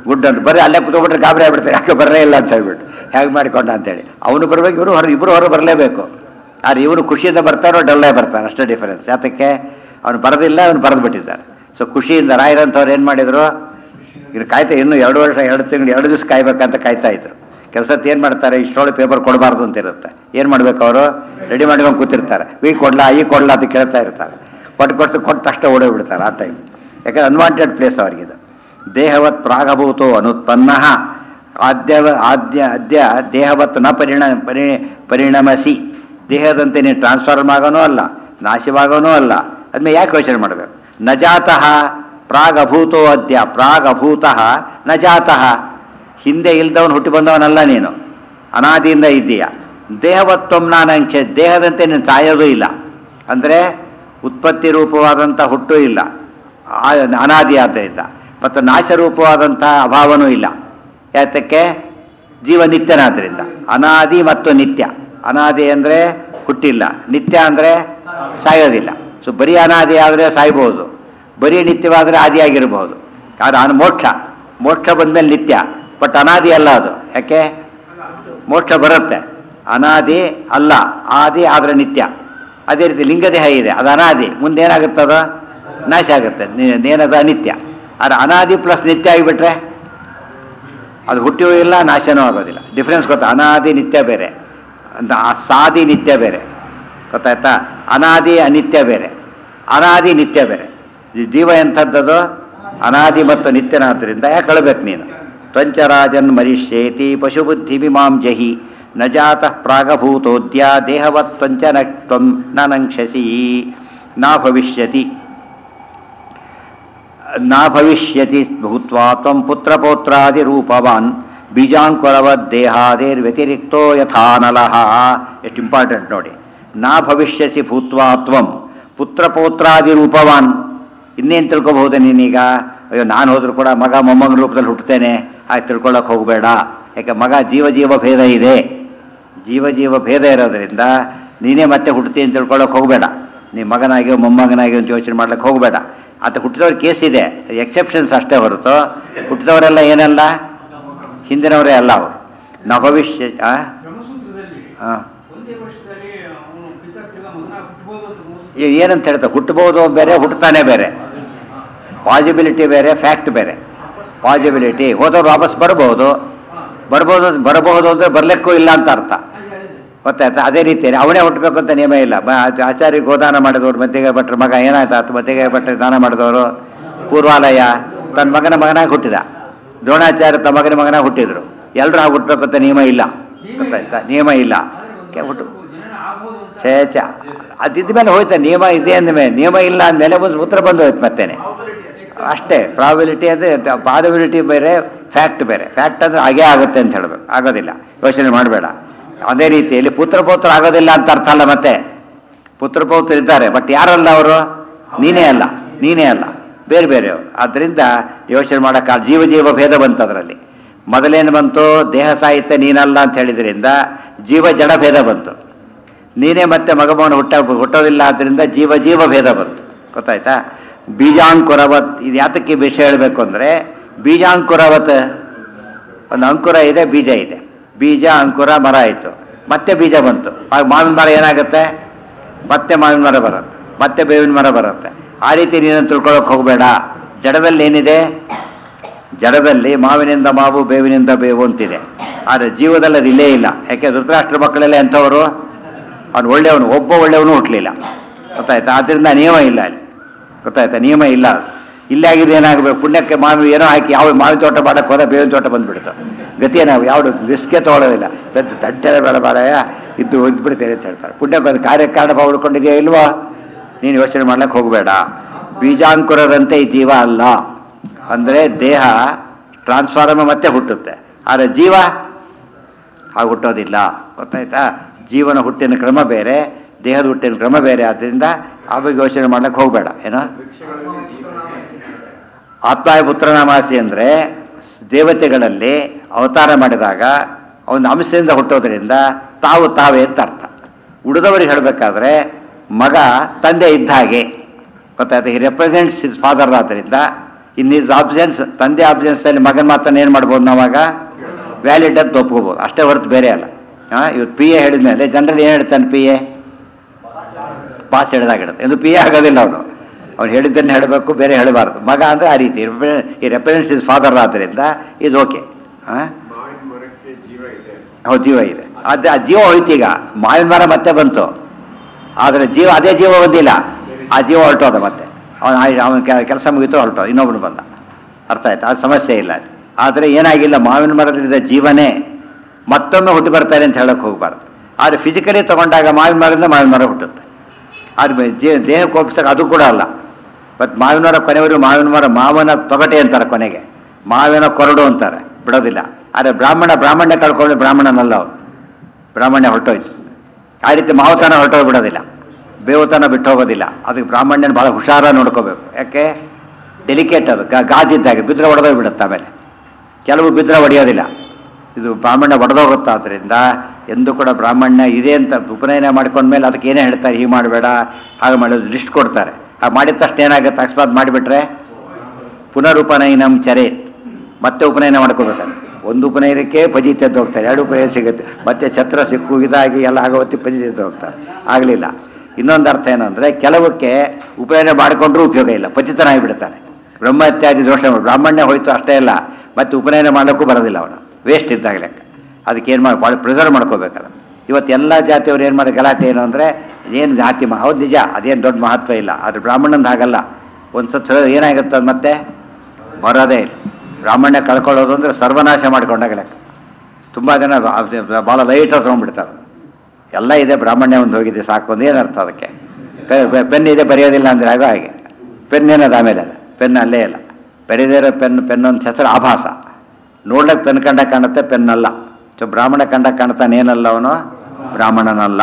ಗುಡ್ ಅಂತ ಬರೀ ಅಲ್ಲೇ ಕೂತ್ಕೊಂಡ್ಬಿಟ್ರೆ ಗಾಬರಿ ಆಗ್ಬಿಡ್ತಾರೆ, ಯಾಕೆ ಬರಲೇ ಇಲ್ಲ ಅಂತ ಹೇಳ್ಬಿಟ್ಟು ಹೇಗೆ ಮಾಡಿಕೊಂಡ ಅಂತೇಳಿ. ಅವನು ಬರಬೇಕು, ಇವರು ಹೊರ ಇಬ್ಬರು ಹೊರ ಬರಲೇಬೇಕು. ಆದರೆ ಇವನು ಖುಷಿಯಿಂದ ಬರ್ತಾರೋ ಡಲ್ಲೇ ಬರ್ತಾನೆ, ಅಷ್ಟೇ ಡಿಫರೆನ್ಸ್. ಯಾತಕ್ಕೆ ಅವನು ಬರೋದಿಲ್ಲ, ಅವನು ಬರೆದು ಬಿಟ್ಟಿದ್ದಾರೆ. ಸೊ ಖುಷಿಯಿಂದ ರಾಯರಂಥವ್ರು ಏನು ಮಾಡಿದರು, ಇನ್ನು ಕಾಯ್ತಾ ಇನ್ನು ಎರಡು ವರ್ಷ ಎರಡು ತಿಂಗಳು ಎರಡು ದಿವಸ ಕಾಯ್ಬೇಕಂತ ಕಾಯ್ತಾ ಇದ್ರು. ಕೆಲಸಕ್ಕೆ ಏನು ಮಾಡ್ತಾರೆ, ಇಷ್ಟೊಳಗೆ ಪೇಪರ್ ಕೊಡಬಾರ್ದು ಅಂತ ಇರುತ್ತೆ. ಏನು ಮಾಡಬೇಕು, ಅವರು ರೆಡಿ ಮಾಡ್ಕೊಂಡು ಕೂತಿರ್ತಾರೆ. ಈ ಕೊಡ್ಲಾ ಈ ಕೊಡ್ಲಾ ಅಂತ ಕೇಳ್ತಾ ಇರ್ತಾರೆ. ಕೊಟ್ಟು ಕೊಟ್ಟು ಕೊಟ್ಟು ತಕ್ಷಣ ಓಡೋಗ್ಬಿಡ್ತಾರೆ ಆ ಟೈಮ್. ಯಾಕಂದ್ರೆ ಅನ್ವಾಂಟೆಡ್ ಪ್ಲೇಸ್ ಅವರಿಗಿದು. ದೇಹವತ್ ಪ್ರಾಗಭೂತೋ ಅನುತ್ಪನ್ನ ಆದ್ಯ ಆದ್ಯ ಅದ್ಯ ದೇಹವತ್ ನ ಪರಿಣ ಪರಿ ಪರಿಣಮಸಿ. ದೇಹದಂತೆ ನೀನು ಟ್ರಾನ್ಸ್ಫಾರ್ಮ್ ಆಗೋನೂ ಅಲ್ಲ, ನಾಶವಾಗೋನೂ ಅಲ್ಲ. ಅದ್ಮೇಲೆ ಯಾಕೆ ಯೋಚನೆ ಮಾಡಬೇಕು. ನ ಜಾತಃ ಪ್ರಾಗಭೂತೋ ಅದ್ಯ ಪ್ರಾಗಭೂತಃ ನ ಜಾತಃ. ಹಿಂದೆ ಇಲ್ದವನು ಹುಟ್ಟಿ ಬಂದವನಲ್ಲ ನೀನು, ಅನಾದಿಯಿಂದ ಇದ್ದೀಯ. ದೇಹವತ್ವಂ ನಾನಂಚೆ, ದೇಹದಂತೆ ನೀನು ಸಾಯೋದೂ ಇಲ್ಲ. ಅಂದರೆ ಉತ್ಪತ್ತಿ ರೂಪವಾದಂಥ ಹುಟ್ಟು ಇಲ್ಲ, ಅನಾದಿ ಆದ್ದರಿಂದ. ಮತ್ತು ನಾಶರೂಪವಾದಂಥ ಅಭಾವನೂ ಇಲ್ಲ. ಯಾತಕ್ಕೆ, ಜೀವ ನಿತ್ಯನಾದ್ದರಿಂದ. ಅನಾದಿ ಮತ್ತು ನಿತ್ಯ. ಅನಾದಿ ಅಂದರೆ ಹುಟ್ಟಿಲ್ಲ, ನಿತ್ಯ ಅಂದರೆ ಸಾಯೋದಿಲ್ಲ. ಸೊ ಬರೀ ಅನಾದಿ ಆದರೆ ಸಾಯ್ಬೋದು, ಬರೀ ನಿತ್ಯವಾದರೆ ಆದಿಯಾಗಿರ್ಬೋದು. ಆದರೆ ಮೋಕ್ಷ ಮೋಕ್ಷ ಬಂದಮೇಲೆ ನಿತ್ಯ, ಬಟ್ ಅನಾದಿ ಅಲ್ಲ ಅದು. ಯಾಕೆ, ಮೋಕ್ಷ ಬರುತ್ತೆ, ಅನಾದಿ ಅಲ್ಲ, ಆದಿ ಆದರೆ ನಿತ್ಯ. ಅದೇ ರೀತಿ ಲಿಂಗದೇಹ ಇದೆ, ಅದು ಅನಾದಿ, ಮುಂದೇನಾಗುತ್ತದ ನಾಶ ಆಗುತ್ತೆ, ಏನದ ನಿತ್ಯ. ಆದರೆ ಅನಾದಿ ಪ್ಲಸ್ ನಿತ್ಯ ಆಗಿಬಿಟ್ರೆ ಅದು ಹುಟ್ಟಿಯೂ ಇಲ್ಲ, ನಾಶನೂ ಆಗೋದಿಲ್ಲ. ಡಿಫ್ರೆನ್ಸ್ ಗೊತ್ತಾ, ಅನಾದಿ ನಿತ್ಯ ಬೇರೆ, ಸಾದಿ ನಿತ್ಯ ಬೇರೆ, ಗೊತ್ತಾಯ್ತಾ. ಅನಾದಿ ಅನಿತ್ಯ ಬೇರೆ, ಅನಾದಿ ನಿತ್ಯ ಬೇರೆ. ಜೀವ ಎಂಥದ್ದದು, ಅನಾದಿ ಮತ್ತು ನಿತ್ಯನಾದ್ದರಿಂದ ಯಾಕೆ ಕಳಬೇಕು ನೀನು. ತ್ವಂಚರಾಜನ್ ಮರಿಷ್ಯೇತಿ ಪಶುಬುದ್ಧಿ ವಿಮಾಂ ಜಹಿ ನ ಜಾತಃ ಪ್ರಾಗಭೂತೋದ್ಯ ದೇಹವತ್ ತ್ವಂಚ ನ ತ್ವಂ ನನಂಕ್ಷಸಿ ನಾ ಭವಿಷ್ಯತಿ ನಾ ಭವಿಷ್ಯತಿ ಭೂತ್ವಾ ತ್ವಂ ಪುತ್ರಪೌತ್ರಾದಿ ರೂಪವಾನ್ ಬೀಜಾಂಕುರವದ್ ದೇಹಾದೇರ್ ವ್ಯತಿರಿಕ್ತೋ ಯಥಾನಲಃ. ಎಷ್ಟು ಇಂಪಾರ್ಟೆಂಟ್ ನೋಡಿ. ನಾ ಭವಿಷ್ಯಸಿ ಭೂತ್ವಾ ತ್ವಂ ಪುತ್ರಪೌತ್ರಾದಿ ರೂಪವಾನ್. ಇನ್ನೇನು ತಿಳ್ಕೊಬಹುದು ನೀನೀಗ, ಅಯ್ಯೋ ನಾನು ಹೋದ್ರೂ ಕೂಡ ಮಗ ಮೊಮ್ಮಗನ ರೂಪದಲ್ಲಿ ಹುಟ್ಟುತ್ತೇನೆ ಹಾಗೆ ತಿಳ್ಕೊಳ್ಳೋಕೆ ಹೋಗಬೇಡ. ಯಾಕೆ, ಮಗ ಜೀವ ಜೀವ ಭೇದ ಇದೆ, ಜೀವ ಜೀವ ಭೇದ ಇರೋದ್ರಿಂದ ನೀನೇ ಮತ್ತೆ ಹುಟ್ಟುತ್ತೀನಿ ಅಂತ ತಿಳ್ಕೊಳ್ಳೋಕೆ ಹೋಗಬೇಡ. ನೀ ಮಗನಾಗಿಯೋ ಮೊಮ್ಮಗನಾಗಿಯೋ ಅಂತ ಯೋಚನೆ ಮಾಡ್ಲಿಕ್ಕೆ ಹೋಗಬೇಡ. ಅಂತ ಹುಟ್ಟಿದವ್ರ ಕೇಸ್ ಇದೆ, ಎಕ್ಸೆಪ್ಷನ್ಸ್ ಅಷ್ಟೇ ಹೊರತು ಹುಟ್ಟಿದವರೆಲ್ಲ ಏನಲ್ಲ, ಹಿಂದಿನವರೇ ಅಲ್ಲ ಅವರು. ನ ಭವಿಷ್ಯ ಹಾಂ ಏನಂತ ಹೇಳ್ತಾರೆ, ಹುಟ್ಟಬಹುದು ಬೇರೆ, ಹುಟ್ಟುತ್ತಾನೆ ಬೇರೆ. ಪಾಸಿಬಿಲಿಟಿ ಬೇರೆ, ಫ್ಯಾಕ್ಟ್ ಬೇರೆ. ಪಾಸಿಬಿಲಿಟಿ ಹೋದವ್ರು ವಾಪಸ್ ಬರ್ಬೋದು, ಬರ್ಬೋದು ಬರಬಹುದು ಅಂದರೆ ಬರಲಿಕ್ಕೂ ಇಲ್ಲ ಅಂತ ಅರ್ಥ, ಗೊತ್ತಾಯ್ತಾ. ಅದೇ ರೀತಿ ಅವನೇ ಹುಟ್ಟಬೇಕು ಅಂತ ನಿಯಮ ಇಲ್ಲ. ಆಚಾರ್ಯ ಗೋದಾನ ಮಾಡಿದವರು, ಮತ್ತಿಗೆ ಭಟ್ರ ಮಗ ಏನಾಯ್ತು, ಮತ್ತಿಗೆ ಭಟ್ರ ದಾನ ಮಾಡಿದವರು ಪೂರ್ವಾಲಯ ತನ್ನ ಮಗನ ಮಗನಾಗಿ ಹುಟ್ಟಿದ, ದ್ರೋಣಾಚಾರ್ಯ ತಮ್ಮ ಮಗನ ಮಗನಾಗಿ ಹುಟ್ಟಿದ್ರು. ಎಲ್ಲರೂ ಆಗಿ ಹುಟ್ಟಬೇಕು ಅಂತ ನಿಯಮ ಇಲ್ಲ, ಗೊತ್ತಾಯ್ತಾ, ನಿಯಮ ಇಲ್ಲ. ಹುಟ್ಟು ಛೇ ಛ ಅದಿದ್ದ ಮೇಲೆ ಹೋಯ್ತಾ, ನಿಯಮ ಇದೆ ಅಂದಮೇಲೆ, ನಿಯಮ ಇಲ್ಲ ಅಂದಮೇಲೆ ಒಂದು ಉತ್ತರ ಬಂದು ಹೋಯ್ತು ಮತ್ತೇನೆ ಅಷ್ಟೇ. ಪ್ರಾಬಿಲಿಟಿ ಅಂದರೆ ಪಾಸಿಬಿಲಿಟಿ ಬೇರೆ, ಫ್ಯಾಕ್ಟ್ ಬೇರೆ. ಫ್ಯಾಕ್ಟ್ ಅಂದರೆ ಹಾಗೇ ಆಗುತ್ತೆ ಅಂತ ಹೇಳಬೇಕು, ಆಗೋದಿಲ್ಲ, ಯೋಚನೆ ಮಾಡಬೇಡ. ಅದೇ ರೀತಿಯಲ್ಲಿ ಪುತ್ರಪೌತ್ರ ಆಗೋದಿಲ್ಲ ಅಂತ ಅರ್ಥ ಅಲ್ಲ. ಮತ್ತೆ ಪುತ್ರಪೌತ್ರ ಇದ್ದಾರೆ, ಬಟ್ ಯಾರಲ್ಲ ಅವರು, ನೀನೇ ಅಲ್ಲ, ನೀನೇ ಅಲ್ಲ, ಬೇರೆ ಬೇರೆಯವರು. ಆದ್ದರಿಂದ ಯೋಚನೆ ಮಾಡೋಕ್ಕ ಜೀವ ಜೀವ ಭೇದ ಬಂತು ಅದರಲ್ಲಿ. ಮೊದಲೇನು ಬಂತು, ದೇಹ ಸಾಹಿತ್ಯ ನೀನಲ್ಲ ಅಂತ ಹೇಳಿದ್ರಿಂದ ಜೀವ ಜಡ ಭೇದ ಬಂತು. ನೀನೇ ಮತ್ತೆ ಮಗಮವನ ಹುಟ್ಟ ಹುಟ್ಟೋದಿಲ್ಲ ಆದ್ದರಿಂದ ಜೀವ ಜೀವ ಭೇದ ಬಂತು, ಗೊತ್ತಾಯ್ತಾ. ಬೀಜಾಂಕುರವತ್, ಇದು ಯಾತಕ್ಕೆ ವಿಷಯ ಹೇಳಬೇಕು ಅಂದರೆ, ಬೀಜಾಂಕುರವತ್ ಒಂದು ಅಂಕುರ ಇದೆ, ಬೀಜ ಇದೆ. ಬೀಜ ಅಂಕುರ ಮರ ಆಯಿತು, ಮತ್ತೆ ಬೀಜ ಬಂತು. ಆಗ ಮಾವಿನ ಮರ ಏನಾಗುತ್ತೆ, ಮತ್ತೆ ಮಾವಿನ ಮರ ಬರುತ್ತೆ, ಮತ್ತೆ ಬೇವಿನ ಮರ ಬರುತ್ತೆ. ಆ ರೀತಿ ನೀನು ತಿಳ್ಕೊಳ್ಳೋಕೆ ಹೋಗಬೇಡ. ಜಡದಲ್ಲಿ ಏನಿದೆ, ಜಡದಲ್ಲಿ ಮಾವಿನಿಂದ ಮಾವು, ಬೇವಿನಿಂದ ಬೇವು ಅಂತಿದೆ. ಆದರೆ ಜೀವದಲ್ಲಿ ಅದು ಇಲ್ಲೇ ಇಲ್ಲ. ಯಾಕೆ, ಧೃತರಾಷ್ಟ್ರ ಮಕ್ಕಳೆಲ್ಲ ಎಂಥವರು, ಅವನು ಒಳ್ಳೆಯವನು, ಒಬ್ಬ ಒಳ್ಳೆಯವನು ಹುಟ್ಟಲಿಲ್ಲ, ಗೊತ್ತಾಯ್ತಾ. ಆದ್ದರಿಂದ ನಿಯಮ ಇಲ್ಲ ಅಲ್ಲಿ, ಗೊತ್ತಾಯ್ತಾ, ನಿಯಮ ಇಲ್ಲ. ಇಲ್ಲೇ ಆಗಿದೆ ಏನಾಗಬೇಕು, ಪುಣ್ಯಕ್ಕೆ ಮಾವಿ ಏನೋ ಹಾಕಿ ಯಾವ ಮಾವಿನ ತೋಟ ಮಾಡಕ್ಕೆ ಹೋದ ಬೇವಿನ ತೋಟ ಬಂದುಬಿಡ್ತು. ಗತಿ ನಾವು ಯಾವುದು ರಿಸ್ಕೆ ತೊಗೊಳ್ಳೋದಿಲ್ಲ. ತಟ್ಟೆ ಬೇಡ ಬಾಳಯ್ಯ ಇದ್ದು ಇದ್ಬಿಡ್ತೇನೆ ಅಂತ ಹೇಳ್ತಾರೆ. ಪುಣ್ಯಕ್ಕೆ ಒಂದು ಕಾರ್ಯಕಾರಣ ಭಾವ ಉಳ್ಕೊಂಡಿದೆಯಾ ಇಲ್ವೋ, ನೀನು ಯೋಚನೆ ಮಾಡ್ಲಿಕ್ಕೆ ಹೋಗಬೇಡ. ಬೀಜಾಂಕುರದಂತೆ ಈ ಜೀವ ಅಲ್ಲ. ಅಂದರೆ ದೇಹ ಟ್ರಾನ್ಸ್ಫಾರ್ಮ್ ಮತ್ತೆ ಹುಟ್ಟುತ್ತೆ, ಆದರೆ ಜೀವ ಹಾಗೆ ಹುಟ್ಟೋದಿಲ್ಲ, ಗೊತ್ತಾಯ್ತಾ. ಜೀವನ ಹುಟ್ಟಿನ ಕ್ರಮ ಬೇರೆ, ದೇಹದ ಹುಟ್ಟಿನ ಕ್ರಮ ಬೇರೆ. ಆದ್ದರಿಂದ ಆ ಬಗ್ಗೆ ಯೋಚನೆ ಮಾಡ್ಲಿಕ್ಕೆ ಹೋಗಬೇಡ. ಏನೋ ಆತ್ಮಾಯ ಪುತ್ರನಾಮಾಸಿ ಅಂದರೆ ದೇವತೆಗಳಲ್ಲಿ ಅವತಾರ ಮಾಡಿದಾಗ ಒಂದು ಅಂಶದಿಂದ ಹುಟ್ಟೋದ್ರಿಂದ ತಾವು ತಾವೇ ಅಂತ ಅರ್ಥ. ಉಳಿದವರಿಗೆ ಹೇಳಬೇಕಾದ್ರೆ ಮಗ ತಂದೆ ಇದ್ದ ಹಾಗೆ, ಗೊತ್ತಾಯ್ತು. ಈ ರೆಪ್ರೆಸೆಂಟ್ಸ್ ಇಸ್ ಫಾದರ್. ಆದ್ದರಿಂದ ಇನ್ ಈಸ್ ಆಬ್ಸೆನ್ಸ್, ತಂದೆ ಆಬ್ಸೆನ್ಸಲ್ಲಿ ಮಗನ ಮಾತನ್ನು ಏನು ಮಾಡ್ಬೋದು ನಾವಾಗ ವ್ಯಾಲಿಡ್ ಅಂತ ಒಪ್ಕೋಬೋದು, ಅಷ್ಟೇ ಹೊರತು ಬೇರೆ ಅಲ್ಲ. ಹಾಂ, ಇವತ್ತು ಪಿ ಎ ಹೇಳಿದ ಮೇಲೆ ಜನರಲ್ ಏನು ಹೇಳ್ತಾನೆ, ಪಿ ಎ ಪಾಸ್ ಹೇಳಿದಾಗಿಡುತ್ತೆ. ಇದು ಪಿ ಎ ಆಗೋದಿಲ್ಲ, ಅವನು ಅವ್ನು ಹೇಳಿದ್ದನ್ನು ಹೇಳಬೇಕು, ಬೇರೆ ಹೇಳಬಾರ್ದು. ಮಗ ಅಂದರೆ ಆ ರೀತಿ ಈ ರೆಪ್ರೆಸೆಂಟ್ಸ್ ಇಸ್ ಫಾದರ್ ಆದ್ದರಿಂದ ಇದು ಓಕೆ. ಹಾಂ, ಹೌದು, ಜೀವ ಇದೆ. ಅದು ಆ ಜೀವ ಹೋಯ್ತು. ಈಗ ಮಾವಿನ ಮರ ಮತ್ತೆ ಬಂತು, ಆದರೆ ಜೀವ ಅದೇ ಜೀವ ಬಂದಿಲ್ಲ, ಆ ಜೀವ ಹೊರಟೋದ ಮತ್ತೆ. ಅವನು ಅವನ ಕೆಲಸ ಮುಗಿತು, ಹೊರಟೋದು, ಇನ್ನೊಬ್ಬನು ಬಂದ. ಅರ್ಥ ಆಯ್ತು, ಅದು ಸಮಸ್ಯೆ ಇಲ್ಲ. ಆದರೆ ಏನಾಗಿಲ್ಲ, ಮಾವಿನ ಮರದಲ್ಲಿದ್ದ ಜೀವನೇ ಮತ್ತೊಮ್ಮೆ ಹುಟ್ಟಿ ಬರ್ತಾರೆ ಅಂತ ಹೇಳಕ್ಕೆ ಹೋಗಬಾರ್ದು. ಆದರೆ ಫಿಸಿಕಲಿ ತಗೊಂಡಾಗ ಮಾವಿನ ಮರದಿಂದ ಮಾವಿನ ಮರ ಹುಟ್ಟುತ್ತೆ. ಅದು ಜೀ ದೇಹಕ್ಕೆ ಹೋಗಿಸ್ದಾಗ ಅದು ಕೂಡ ಅಲ್ಲ. ಮತ್ತು ಮಾವಿನ ಮರ ಕೊನೆವರೆಗೂ ಮಾವಿನ ಮರ ಮಾವನ ತೊಗಟೆ ಅಂತಾರೆ, ಕೊನೆಗೆ ಮಾವಿನ ಕೊರಡು ಅಂತಾರೆ, ಬಿಡೋದಿಲ್ಲ. ಆದರೆ ಬ್ರಾಹ್ಮಣ ಬ್ರಾಹ್ಮಣ್ಯ ಕಳ್ಕೊಂಡ್ರೆ ಬ್ರಾಹ್ಮಣನಲ್ಲ ಅವನು, ಬ್ರಾಹ್ಮಣ್ಯ ಹೊರಟೋಯ್ತು. ಆ ರೀತಿ ಮಾವತನ ಹೊರಟೋಗಿ ಬಿಡೋದಿಲ್ಲ, ಬೇವತನ ಬಿಟ್ಟು ಹೋಗೋದಿಲ್ಲ. ಅದಕ್ಕೆ ಬ್ರಾಹ್ಮಣ್ಯನ ಭಾಳ ಹುಷಾರ ನೋಡ್ಕೋಬೇಕು. ಯಾಕೆ, ಡೆಲಿಕೇಟ್ ಅದು, ಗಾಜಿದ್ದಾಗ ಬಿದ್ದರೆ ಹೊಡೆದೋಗಿ ಬಿಡುತ್ತೆ. ಆಮೇಲೆ ಕೆಲವು ಬಿದ್ದರೆ ಹೊಡೆಯೋದಿಲ್ಲ, ಇದು ಬ್ರಾಹ್ಮಣ್ಯ ಹೊಡೆದೋಗುತ್ತಾದ್ರಿಂದ ಎಂದು ಕೂಡ ಬ್ರಾಹ್ಮಣ್ಯ ಇದೆ ಅಂತ ಉಪನಯನ ಮಾಡ್ಕೊಂಡ್ಮೇಲೆ ಅದಕ್ಕೆ ಏನೇ ಹೇಳ್ತಾರೆ, ಹೀಗೆ ಮಾಡಬೇಡ ಹಾಗೆ ಮಾಡೋದು ಲಿಸ್ಟ್ ಕೊಡ್ತಾರೆ. ಹಾಗೆ ಮಾಡಿದ ತಕ್ಷಣ ಏನಾಗುತ್ತೆ, ಅಕಸ್ಮಾತ್ ಮಾಡಿಬಿಟ್ರೆ ಪುನರುಪನಯನಂ ಚರೆ, ಮತ್ತೆ ಉಪನಯನ ಮಾಡ್ಕೋಬೇಕಂತ. ಒಂದು ಉಪನಯನಕ್ಕೆ ಪಜಿ ತೆದ್ದು ಹೋಗ್ತಾರೆ, ಎರಡು ಉಪನಯನ ಸಿಗುತ್ತೆ, ಮತ್ತೆ ಛತ್ರ ಸಿಕ್ಕು ಇದಾಗಿ ಎಲ್ಲ ಆಗೋತ್ತಿ ಪಜಿ ತೆದ್ದು ಹೋಗ್ತಾರೆ. ಆಗಲಿಲ್ಲ. ಇನ್ನೊಂದು ಅರ್ಥ ಏನಂದರೆ, ಕೆಲವಕ್ಕೆ ಉಪನಯನ ಮಾಡಿಕೊಂಡ್ರೂ ಉಪಯೋಗ ಇಲ್ಲ, ಪತಿತನಾಗಿಬಿಡ್ತಾನೆ. ಬ್ರಹ್ಮತ್ಯಾದಿ ದೋಷ, ಬ್ರಾಹ್ಮಣ್ಯ ಹೋಯ್ತು ಅಷ್ಟೇ ಇಲ್ಲ, ಮತ್ತೆ ಉಪನಯನ ಮಾಡೋಕ್ಕೂ ಬರೋದಿಲ್ಲ, ಅವನು ವೇಸ್ಟ್ ಇದ್ದಾಗ ಲೆಕ್ಕ. ಅದಕ್ಕೆ ಏನು ಮಾಡಿ ಭಾಳ ಪ್ರಿಸರ್ವ್ ಮಾಡ್ಕೋಬೇಕಲ್ಲ. ಇವತ್ತು ಎಲ್ಲ ಜಾತಿಯವ್ರು ಏನು ಮಾಡಿ ಗಲಾಟೆ ಏನು ಅಂದರೆ, ಏನು ಜಾತಿ ಮಹ ಹೌದು ನಿಜ, ಅದೇನು ದೊಡ್ಡ ಮಹತ್ವ ಇಲ್ಲ. ಆದರೆ ಬ್ರಾಹ್ಮಣಂದು ಹಾಗಲ್ಲ. ಒಂದು ಸತ್ತು ಏನಾಗುತ್ತೆ, ಅದು ಮತ್ತೆ ಬರೋದೇ ಇಲ್ಲ. ಬ್ರಾಹ್ಮಣ್ಯ ಕಳ್ಕೊಳ್ಳೋದು ಅಂದರೆ ಸರ್ವನಾಶ ಮಾಡ್ಕೊಂಡಾಗ ಲೆಕ್ಕ. ತುಂಬ ಜನ ಭಾಳ ಲೈಟ್ ತೊಗೊಂಡ್ಬಿಡ್ತಾರೆ. ಎಲ್ಲ ಇದೆ, ಬ್ರಾಹ್ಮಣ್ಯ ಒಂದು ಹೋಗಿದೆ ಸಾಕು, ಒಂದು ಏನರ್ಥ ಅದಕ್ಕೆ. ಪೆನ್ ಇದೆ, ಬರೆಯೋದಿಲ್ಲ ಅಂದರೆ ಆಗೋ ಹಾಗೆ. ಪೆನ್ ಏನದು ಆಮೇಲೆ ಅದ ಪೆನ್ ಅಲ್ಲೇ ಇಲ್ಲ. ಬರೆಯದೇ ಇರೋ ಪೆನ್ ಪೆನ್ ಅಂತ ಹೆಸರು ಆಭಾಸ. ನೋಡ್ಲಿಕ್ಕೆ ಪೆನ್ ಕಂಡ ಕಾಣುತ್ತೆ, ಪೆನ್ ಅಲ್ಲ. ಸೊ ಬ್ರಾಹ್ಮಣ ಕಂಡ ಕಾಣ್ತಾನೆ, ಏನಲ್ಲ ಅವನು ಬ್ರಾಹ್ಮಣನಲ್ಲ.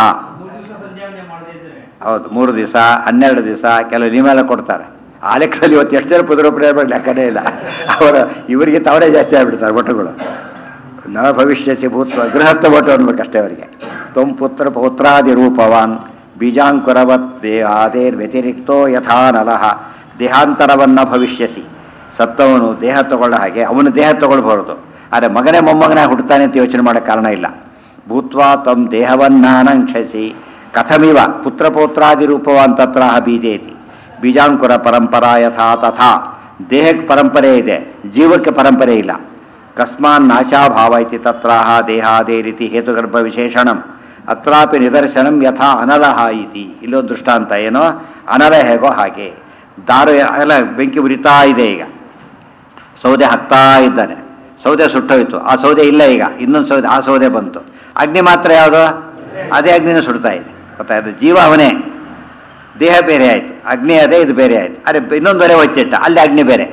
ಹೌದು, ಮೂರು ದಿವಸ ಹನ್ನೆರಡು ದಿವಸ ಕೆಲವು ನಿಯಮ ಕೊಡ್ತಾರೆ. ಆ ಲೆಕ್ಕದಲ್ಲಿ ಇವತ್ತು ಎಷ್ಟು ಜನ ಪುತ್ರೋಪರಿ ಲೆಕ್ಕನೇ ಇಲ್ಲ. ಅವರು ಇವರಿಗೆ ತಾವರೇ ಜಾಸ್ತಿ ಆಗಿಬಿಡ್ತಾರೆ ಒಟ್ಟುಗಳು. ನ ಭವಿಷ್ಯಸಿ ಭೂತ್ವ ಗೃಹಸ್ಥ ಒಟ್ಟು ಅನ್ಬೇಕಷ್ಟೇ ಅವರಿಗೆ. ತ್ವಂ ಪುತ್ರ ಪೌತ್ರಾದಿ ರೂಪವಾನ್ ಬೀಜಾಂಕುರವತ್ ದೇಹಾದೇರ್ ವ್ಯತಿರಿಕ್ತೋ ಯಥಾ ನಲಹ ದೇಹಾಂತರವನ್ನ ಭವಿಷ್ಯಸಿ. ಸತ್ತವನು ದೇಹ ತಗೊಳ್ಳ ಹಾಗೆ ಅವನು ದೇಹ ತಗೊಳ್ಬಾರದು. ಆದರೆ ಮಗನೇ ಮೊಮ್ಮಗನಾಗಿ ಹುಟ್ಟುತ್ತಾನೆ ಅಂತ ಯೋಚನೆ ಮಾಡೋಕ್ಕೆ ಕಾರಣ ಇಲ್ಲ. ಭೂತ್ವಾ ತ್ವಂ ದೇಹವನ್ನಾನಂಕ್ಷಸಿ ಕಥಮಿವ ಪುತ್ರಪೌತ್ರಾದಿ ರೂಪವಾನ್ ತತ್ರ ಬೀಜೇತಿ ಬೀಜಾಂಕುರ ಪರಂಪರಾ ಯಥಾ ತಥಾ. ದೇಹಕ್ಕೆ ಪರಂಪರೆ ಇದೆ, ಜೀವಕ್ಕೆ ಪರಂಪರೆ ಇಲ್ಲ. ಕಸ್ಮಾನ್ ನಾಶಾಭಾವ ಇತಿ ತತ್ರಾಹ ದೇಹಾದೇ ರೀತಿ ಹೇತುಗರ್ಭ ವಿಶೇಷಣಂ ಅತ್ರಾಪಿ ನಿದರ್ಶನಂ ಯಥಾ ಅನಲಹ ಇತಿ. ಇಲ್ಲೊಂದು ದೃಷ್ಟಾಂತ ಏನೋ, ಅನಲ ಹೇಗೋ ಹಾಗೆ. ದಾರು ಎಲ್ಲ ಬೆಂಕಿ ಉರಿತಾ ಇದೆ, ಈಗ ಸೌದೆ ಹಾಕ್ತಾ ಇದ್ದಾನೆ, ಸೌದೆ ಸುಟ್ಟೋಯ್ತು, ಆ ಸೌದೆ ಇಲ್ಲ, ಈಗ ಇನ್ನೊಂದು ಸೌದೆ, ಆ ಸೌದೆ ಬಂತು. ಅಗ್ನಿ ಮಾತ್ರ ಯಾವುದು, ಅದೇ ಅಗ್ನಿನ ಸುಡ್ತಾ ಇದೆ. ಗೊತ್ತಾಯ್ತು, ಜೀವ ಅವನೇ, ದೇಹ ಬೇರೆ ಆಯಿತು, ಅಗ್ನಿ ಅದೇ, ಇದು ಬೇರೆ ಆಯಿತು. ಅರೆ ಇನ್ನೊಂದು ಬೇರೆ ಹೊಚ್ಚಿಟ್ಟ, ಅಲ್ಲಿ ಅಗ್ನಿ ಬೇರೆ.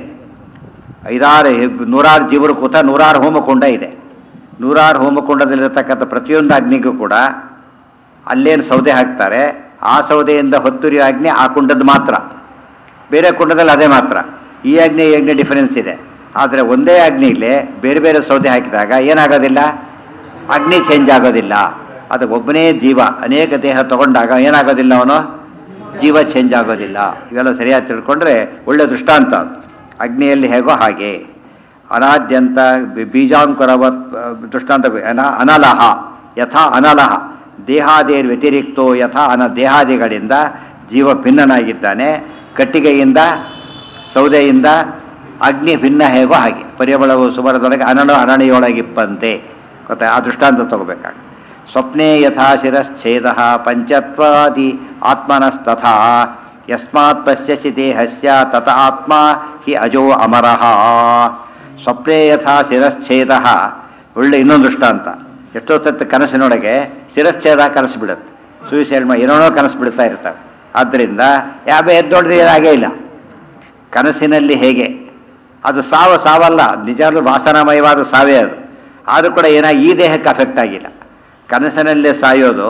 ಐದಾರು ನೂರಾರು ಜೀವರು ಕೂತ ನೂರಾರು ಹೋಮಕುಂಡ ಇದೆ. ನೂರಾರು ಹೋಮಕುಂಡದಲ್ಲಿರತಕ್ಕಂಥ ಪ್ರತಿಯೊಂದು ಅಗ್ನಿಗೂ ಕೂಡ ಅಲ್ಲೇನು ಸೌದೆ ಹಾಕ್ತಾರೆ, ಆ ಸೌದೆಯಿಂದ ಹೊತ್ತುರಿಯೋ ಅಗ್ನಿ ಆ ಕುಂಡದ್ದು ಮಾತ್ರ, ಬೇರೆ ಕುಂಡದಲ್ಲಿ ಅದೇ ಮಾತ್ರ. ಈ ಅಗ್ನಿ ಈ ಅಗ್ನಿ ಡಿಫರೆನ್ಸ್ ಇದೆ. ಆದರೆ ಒಂದೇ ಅಗ್ನಿಲಿ ಬೇರೆ ಬೇರೆ ಸೌದೆ ಹಾಕಿದಾಗ ಏನಾಗೋದಿಲ್ಲ, ಅಗ್ನಿ ಚೇಂಜ್ ಆಗೋದಿಲ್ಲ. ಅದು ಒಬ್ಬನೇ ಜೀವ ಅನೇಕ ದೇಹ ತಗೊಂಡಾಗ ಏನಾಗೋದಿಲ್ಲ, ಅವನು ಜೀವ ಚೇಂಜ್ ಆಗೋದಿಲ್ಲ. ಇವೆಲ್ಲ ಸರಿಯಾಗಿ ತಿಳ್ಕೊಂಡ್ರೆ ಒಳ್ಳೆ ದೃಷ್ಟಾಂತ. ಅಗ್ನಿಯಲ್ಲಿ ಹೇಗೋ ಹಾಗೆ ಅನಾದ್ಯಂತ ಬೀಜಾಂಕುರವತ್ ದೃಷ್ಟಾಂತ. ಅನ ಅನಲಹ ಯಥಾ ಅನಲಹ ದೇಹಾದೇರ್ ವ್ಯತಿರಿಕ್ತೋ ಯಥಾ ಅನ ದೇಹಾದಿಗಳಿಂದ ಜೀವ ಭಿನ್ನನಾಗಿದ್ದಾನೆ. ಕಟ್ಟಿಗೆಯಿಂದ ಸೌದೆಯಿಂದ ಅಗ್ನಿ ಭಿನ್ನ ಹೇಗೋ ಹಾಗೆ ಪರಿಮಳವು ಸುಮರದೊಳಗೆ ಅನಳು ಅನಣಿಯೊಳಗಿಪ್ಪಂತೆ. ಗೊತ್ತಾ, ಆ ದೃಷ್ಟಾಂತ ತಗೋಬೇಕಾಗ. ಸ್ವಪ್ನೇ ಯಥಾ ಶಿರಶ್ಛೇದ ಪಂಚತ್ವಾದಿ ಆತ್ಮನಸ್ತಥಾ ಯಸ್ಮಾತ್ ಪಶ್ಯಸಿ ದೇಹಸ್ಯ ತತ ಆತ್ಮ ಹಿ ಅಜೋ ಅಮರಃ. ಸ್ವಪ್ನೇ ಯಥಾ ಶಿರಶ್ಛೇದ ಒಳ್ಳೆ ಇನ್ನೊಂದು ದೃಷ್ಟಾಂತ. ಎಷ್ಟೊತ್ತ ಕನಸಿನೊಳಗೆ ಶಿರಶ್ಛೇದ ಕನಸು ಬಿಡುತ್ತೆ, ಸೂಸೈಡ್ ಮಾಡಿ ಏನೋ ಕನಸು ಬಿಡ್ತಾ ಇರ್ತಾರೆ. ಆದ್ದರಿಂದ ಯಾವ ಎದ್ದೊಡ್ರೆ ಹಾಗೇ ಇಲ್ಲ. ಕನಸಿನಲ್ಲಿ ಹೇಗೆ ಅದು ಸಾವು ಸಾವಲ್ಲ, ನಿಜವಾಗ್ಲೂ ವಾಸನಾಮಯವಾದ ಸಾವೇ ಅದು. ಆದರೂ ಕೂಡ ಏನಾಗಿ ಈ ದೇಹಕ್ಕೆ ಅಫೆಕ್ಟ್ ಆಗಿಲ್ಲ. ಕನಸಿನಲ್ಲೇ ಸಾಯೋದು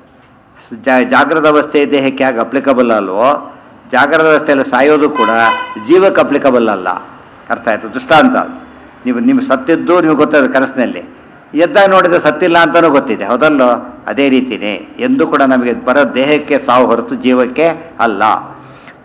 ಜಾಗೃತ ಅವಸ್ಥೆ ದೇಹಕ್ಕೆ ಯಾಕೆ ಅಪ್ಲಿಕಬಲ್ ಅಲ್ವೋ, ಜಾಗೃತ ಅವಸ್ಥೆಯಲ್ಲಿ ಸಾಯೋದು ಕೂಡ ಜೀವಕ್ಕೆ ಅಪ್ಲಿಕಬಲ್ ಅಲ್ಲ. ಅರ್ಥ ಆಯಿತು, ದೃಷ್ಟಾಂತ. ನೀವು ನಿಮ್ಮ ಸತ್ತಿದ್ದು ನೀವು ಗೊತ್ತದ ಕನಸಿನಲ್ಲಿ, ಎದ್ದಾಗ ನೋಡಿದ್ರೆ ಸತ್ತಿಲ್ಲ ಅಂತಲೂ ಗೊತ್ತಿದೆ, ಹೌದಲ್ಲೋ? ಅದೇ ರೀತಿಯೇ ಎಂದು ಕೂಡ ನಮಗೆ ಬರೋ ದೇಹಕ್ಕೆ ಸಾವು ಹೊರತು ಜೀವಕ್ಕೆ ಅಲ್ಲ.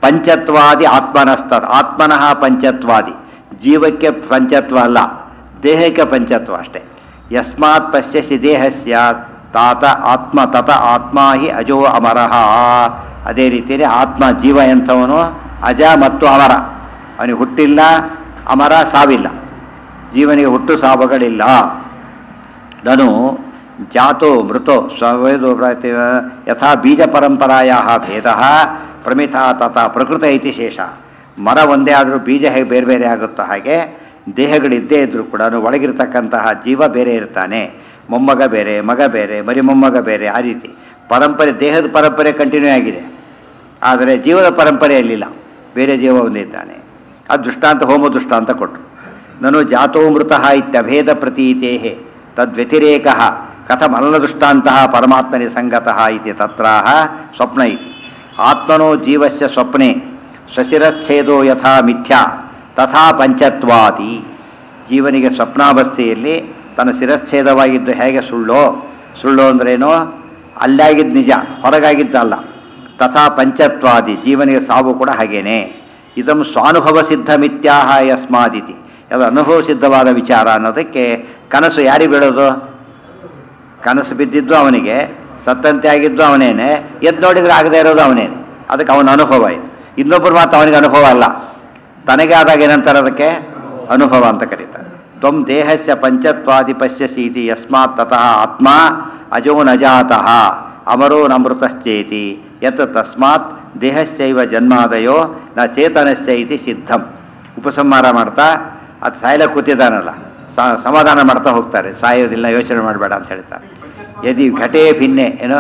ಪಂಚತ್ವಾದಿ ಆತ್ಮನಸ್ತದ್ ಆತ್ಮನಃ ಪಂಚತ್ವಾದಿ, ಜೀವಕ್ಕೆ ಪಂಚತ್ವ ಅಲ್ಲ, ದೇಹಕ್ಕೆ ಪಂಚತ್ವ ಅಷ್ಟೇ. ಯಸ್ಮಾತ್ ಪಶ್ಯಸಿ ದೇಹಸ್ಯ ತಾತ ಆತ್ಮ ತತ ಆತ್ಮ ಹಿ ಅಜೋ ಅಮರಃ. ಅದೇ ರೀತಿಯಲ್ಲಿ ಆತ್ಮ ಜೀವ ಎಂಥವನು ಅಜ ಮತ್ತು ಅಮರ, ಅವನಿಗೆ ಹುಟ್ಟಿಲ್ಲ, ಅಮರ ಸಾವಿಲ್ಲ, ಜೀವನಿಗೆ ಹುಟ್ಟು ಸಾವುಗಳಿಲ್ಲ. ನಾನು ಜಾತೋ ಮೃತೋ ಸ್ವವೇದೋ ಯಥಾ ಬೀಜ ಪರಂಪರಾಯ ಭೇದ ಪ್ರಮಿತ ತಥಾ ಪ್ರಕೃತ ಇತಿ ಶೇಷ. ಮರ ಒಂದೇ ಆದರೂ ಬೀಜ ಹೇಗೆ ಬೇರೆ ಬೇರೆ ಆಗುತ್ತೋ ಹಾಗೆ ದೇಹಗಳಿದ್ದೇ ಇದ್ದರೂ ಕೂಡ ಒಳಗಿರ್ತಕ್ಕಂತಹ ಜೀವ ಬೇರೆ ಇರ್ತಾನೆ. ಮೊಮ್ಮಗ ಬೇರೆ, ಮಗ ಬೇರೆ, ಮರಿ ಮೊಮ್ಮಗ ಬೇರೆ, ಆ ರೀತಿ ಪರಂಪರೆ, ದೇಹದ ಪರಂಪರೆ ಕಂಟಿನ್ಯೂ ಆಗಿದೆ, ಆದರೆ ಜೀವದ ಪರಂಪರೆಯಲ್ಲಿಲ್ಲ, ಬೇರೆ ಜೀವ ಒಂದಿದ್ದಾನೆ. ಅದು ದೃಷ್ಟಾಂತ, ಹೋಮ ದೃಷ್ಟಾಂತ ಕೊಟ್ಟರು. ನಾನು ಜಾತೋ ಮೃತಃ ಇತ್ಯಭೇದ ಪ್ರತೀತೇಃ ತದ್ವ್ಯತಿರೇಕ ಕಥಮಲ್ಲ ದೃಷ್ಟಾಂತಃ ಪರಮಾತ್ಮನಿ ಸಂಗತಃ ಇತಿ ತತ್ರಾಹ ಸ್ವಪ್ನ ಇತಿ. ಆತ್ಮನೋ ಜೀವಸ್ಯ ಸ್ವಪ್ನೆ ಸ್ವಶಿರಚ್ಛೇದೋ ಯಥಾ ಮಿಥ್ಯಾ ತಥಾ ಪಂಚತ್ವಾದಿ. ಜೀವನಿಗೆ ಸ್ವಪ್ನಾವಸ್ಥೆಯಲ್ಲಿ ತನ್ನ ಶಿರಚ್ಛೇದವಾಗಿದ್ದು ಹೇಗೆ ಸುಳ್ಳೋ, ಸುಳ್ಳು ಅಂದ್ರೇನೋ ಅಲ್ಲಾಗಿದ್ದು ನಿಜ, ಹೊರಗಾಗಿದ್ದಲ್ಲ. ತಥಾ ಪಂಚತ್ವಾದಿ, ಜೀವನಿಗೆ ಸಾವು ಕೂಡ ಹಾಗೇನೆ. ಇದಂ ಸ್ವಾನುಭವ ಸಿದ್ಧ ಮಿಥ್ಯಾಹ ಯಸ್ಮಾದಿತಿ. ಅದು ಅನುಭವ ಸಿದ್ಧವಾದ ವಿಚಾರ ಅನ್ನೋದಕ್ಕೆ ಕನಸು ಯಾರಿಗೆ ಬೀಳೋದು? ಕನಸು ಬಿದ್ದಿದ್ದು ಅವನಿಗೆ, ಸತ್ತಂತೆ ಆಗಿದ್ದು ಅವನೇನೆ, ಎದ್ದು ನೋಡಿದರೆ ಆಗದೆ ಇರೋದು ಅವನೇನೆ. ಅದಕ್ಕೆ ಅವನ ಅನುಭವ ಇದು. ಇನ್ನೊಬ್ಬರು ಮಾತ್ರ ಅವನಿಗೆ ಅನುಭವ ಅಲ್ಲ, ತನಗೆ ಆದಾಗ ಏನಂತಾರೆ ಅದಕ್ಕೆ ಅನುಭವ ಅಂತ ಕರೀತಾರೆ. ತ್ವಂ ದೇಹಸ್ಯ ಪಂಚತ್ವಾದಿ ಪಶ್ಯಸೀತಿ ಯಸ್ಮಾತ್ ತತಃ ಆತ್ಮ ಅಜೋ ನಜಾತಃ ಅಮರೋ ನಮೃತಶ್ಚೇತಿ ಯತ್ ತಸ್ಮಾತ್ ದೇಹಸ್ಯೈವ ಜನ್ಮಾದಯೋ ನ ಚೇತನಸ್ಯ ಇತಿ ಸಿದ್ಧಂ. ಉಪಸಂಹಾರ ಮಾಡ್ತಾ ಅದು ಸಾಯಲ ಕೂತಿದ್ದಾನಲ್ಲ, ಸಮಾಧಾನ ಮಾಡ್ತಾ ಹೋಗ್ತಾರೆ, ಸಾಯೋದಿಲ್ಲ, ಯೋಚನೆ ಮಾಡಬೇಡ ಅಂತ ಹೇಳ್ತಾರೆ. ಯದಿ ಘಟೇ ಭಿನ್ನೆ ಏನೋ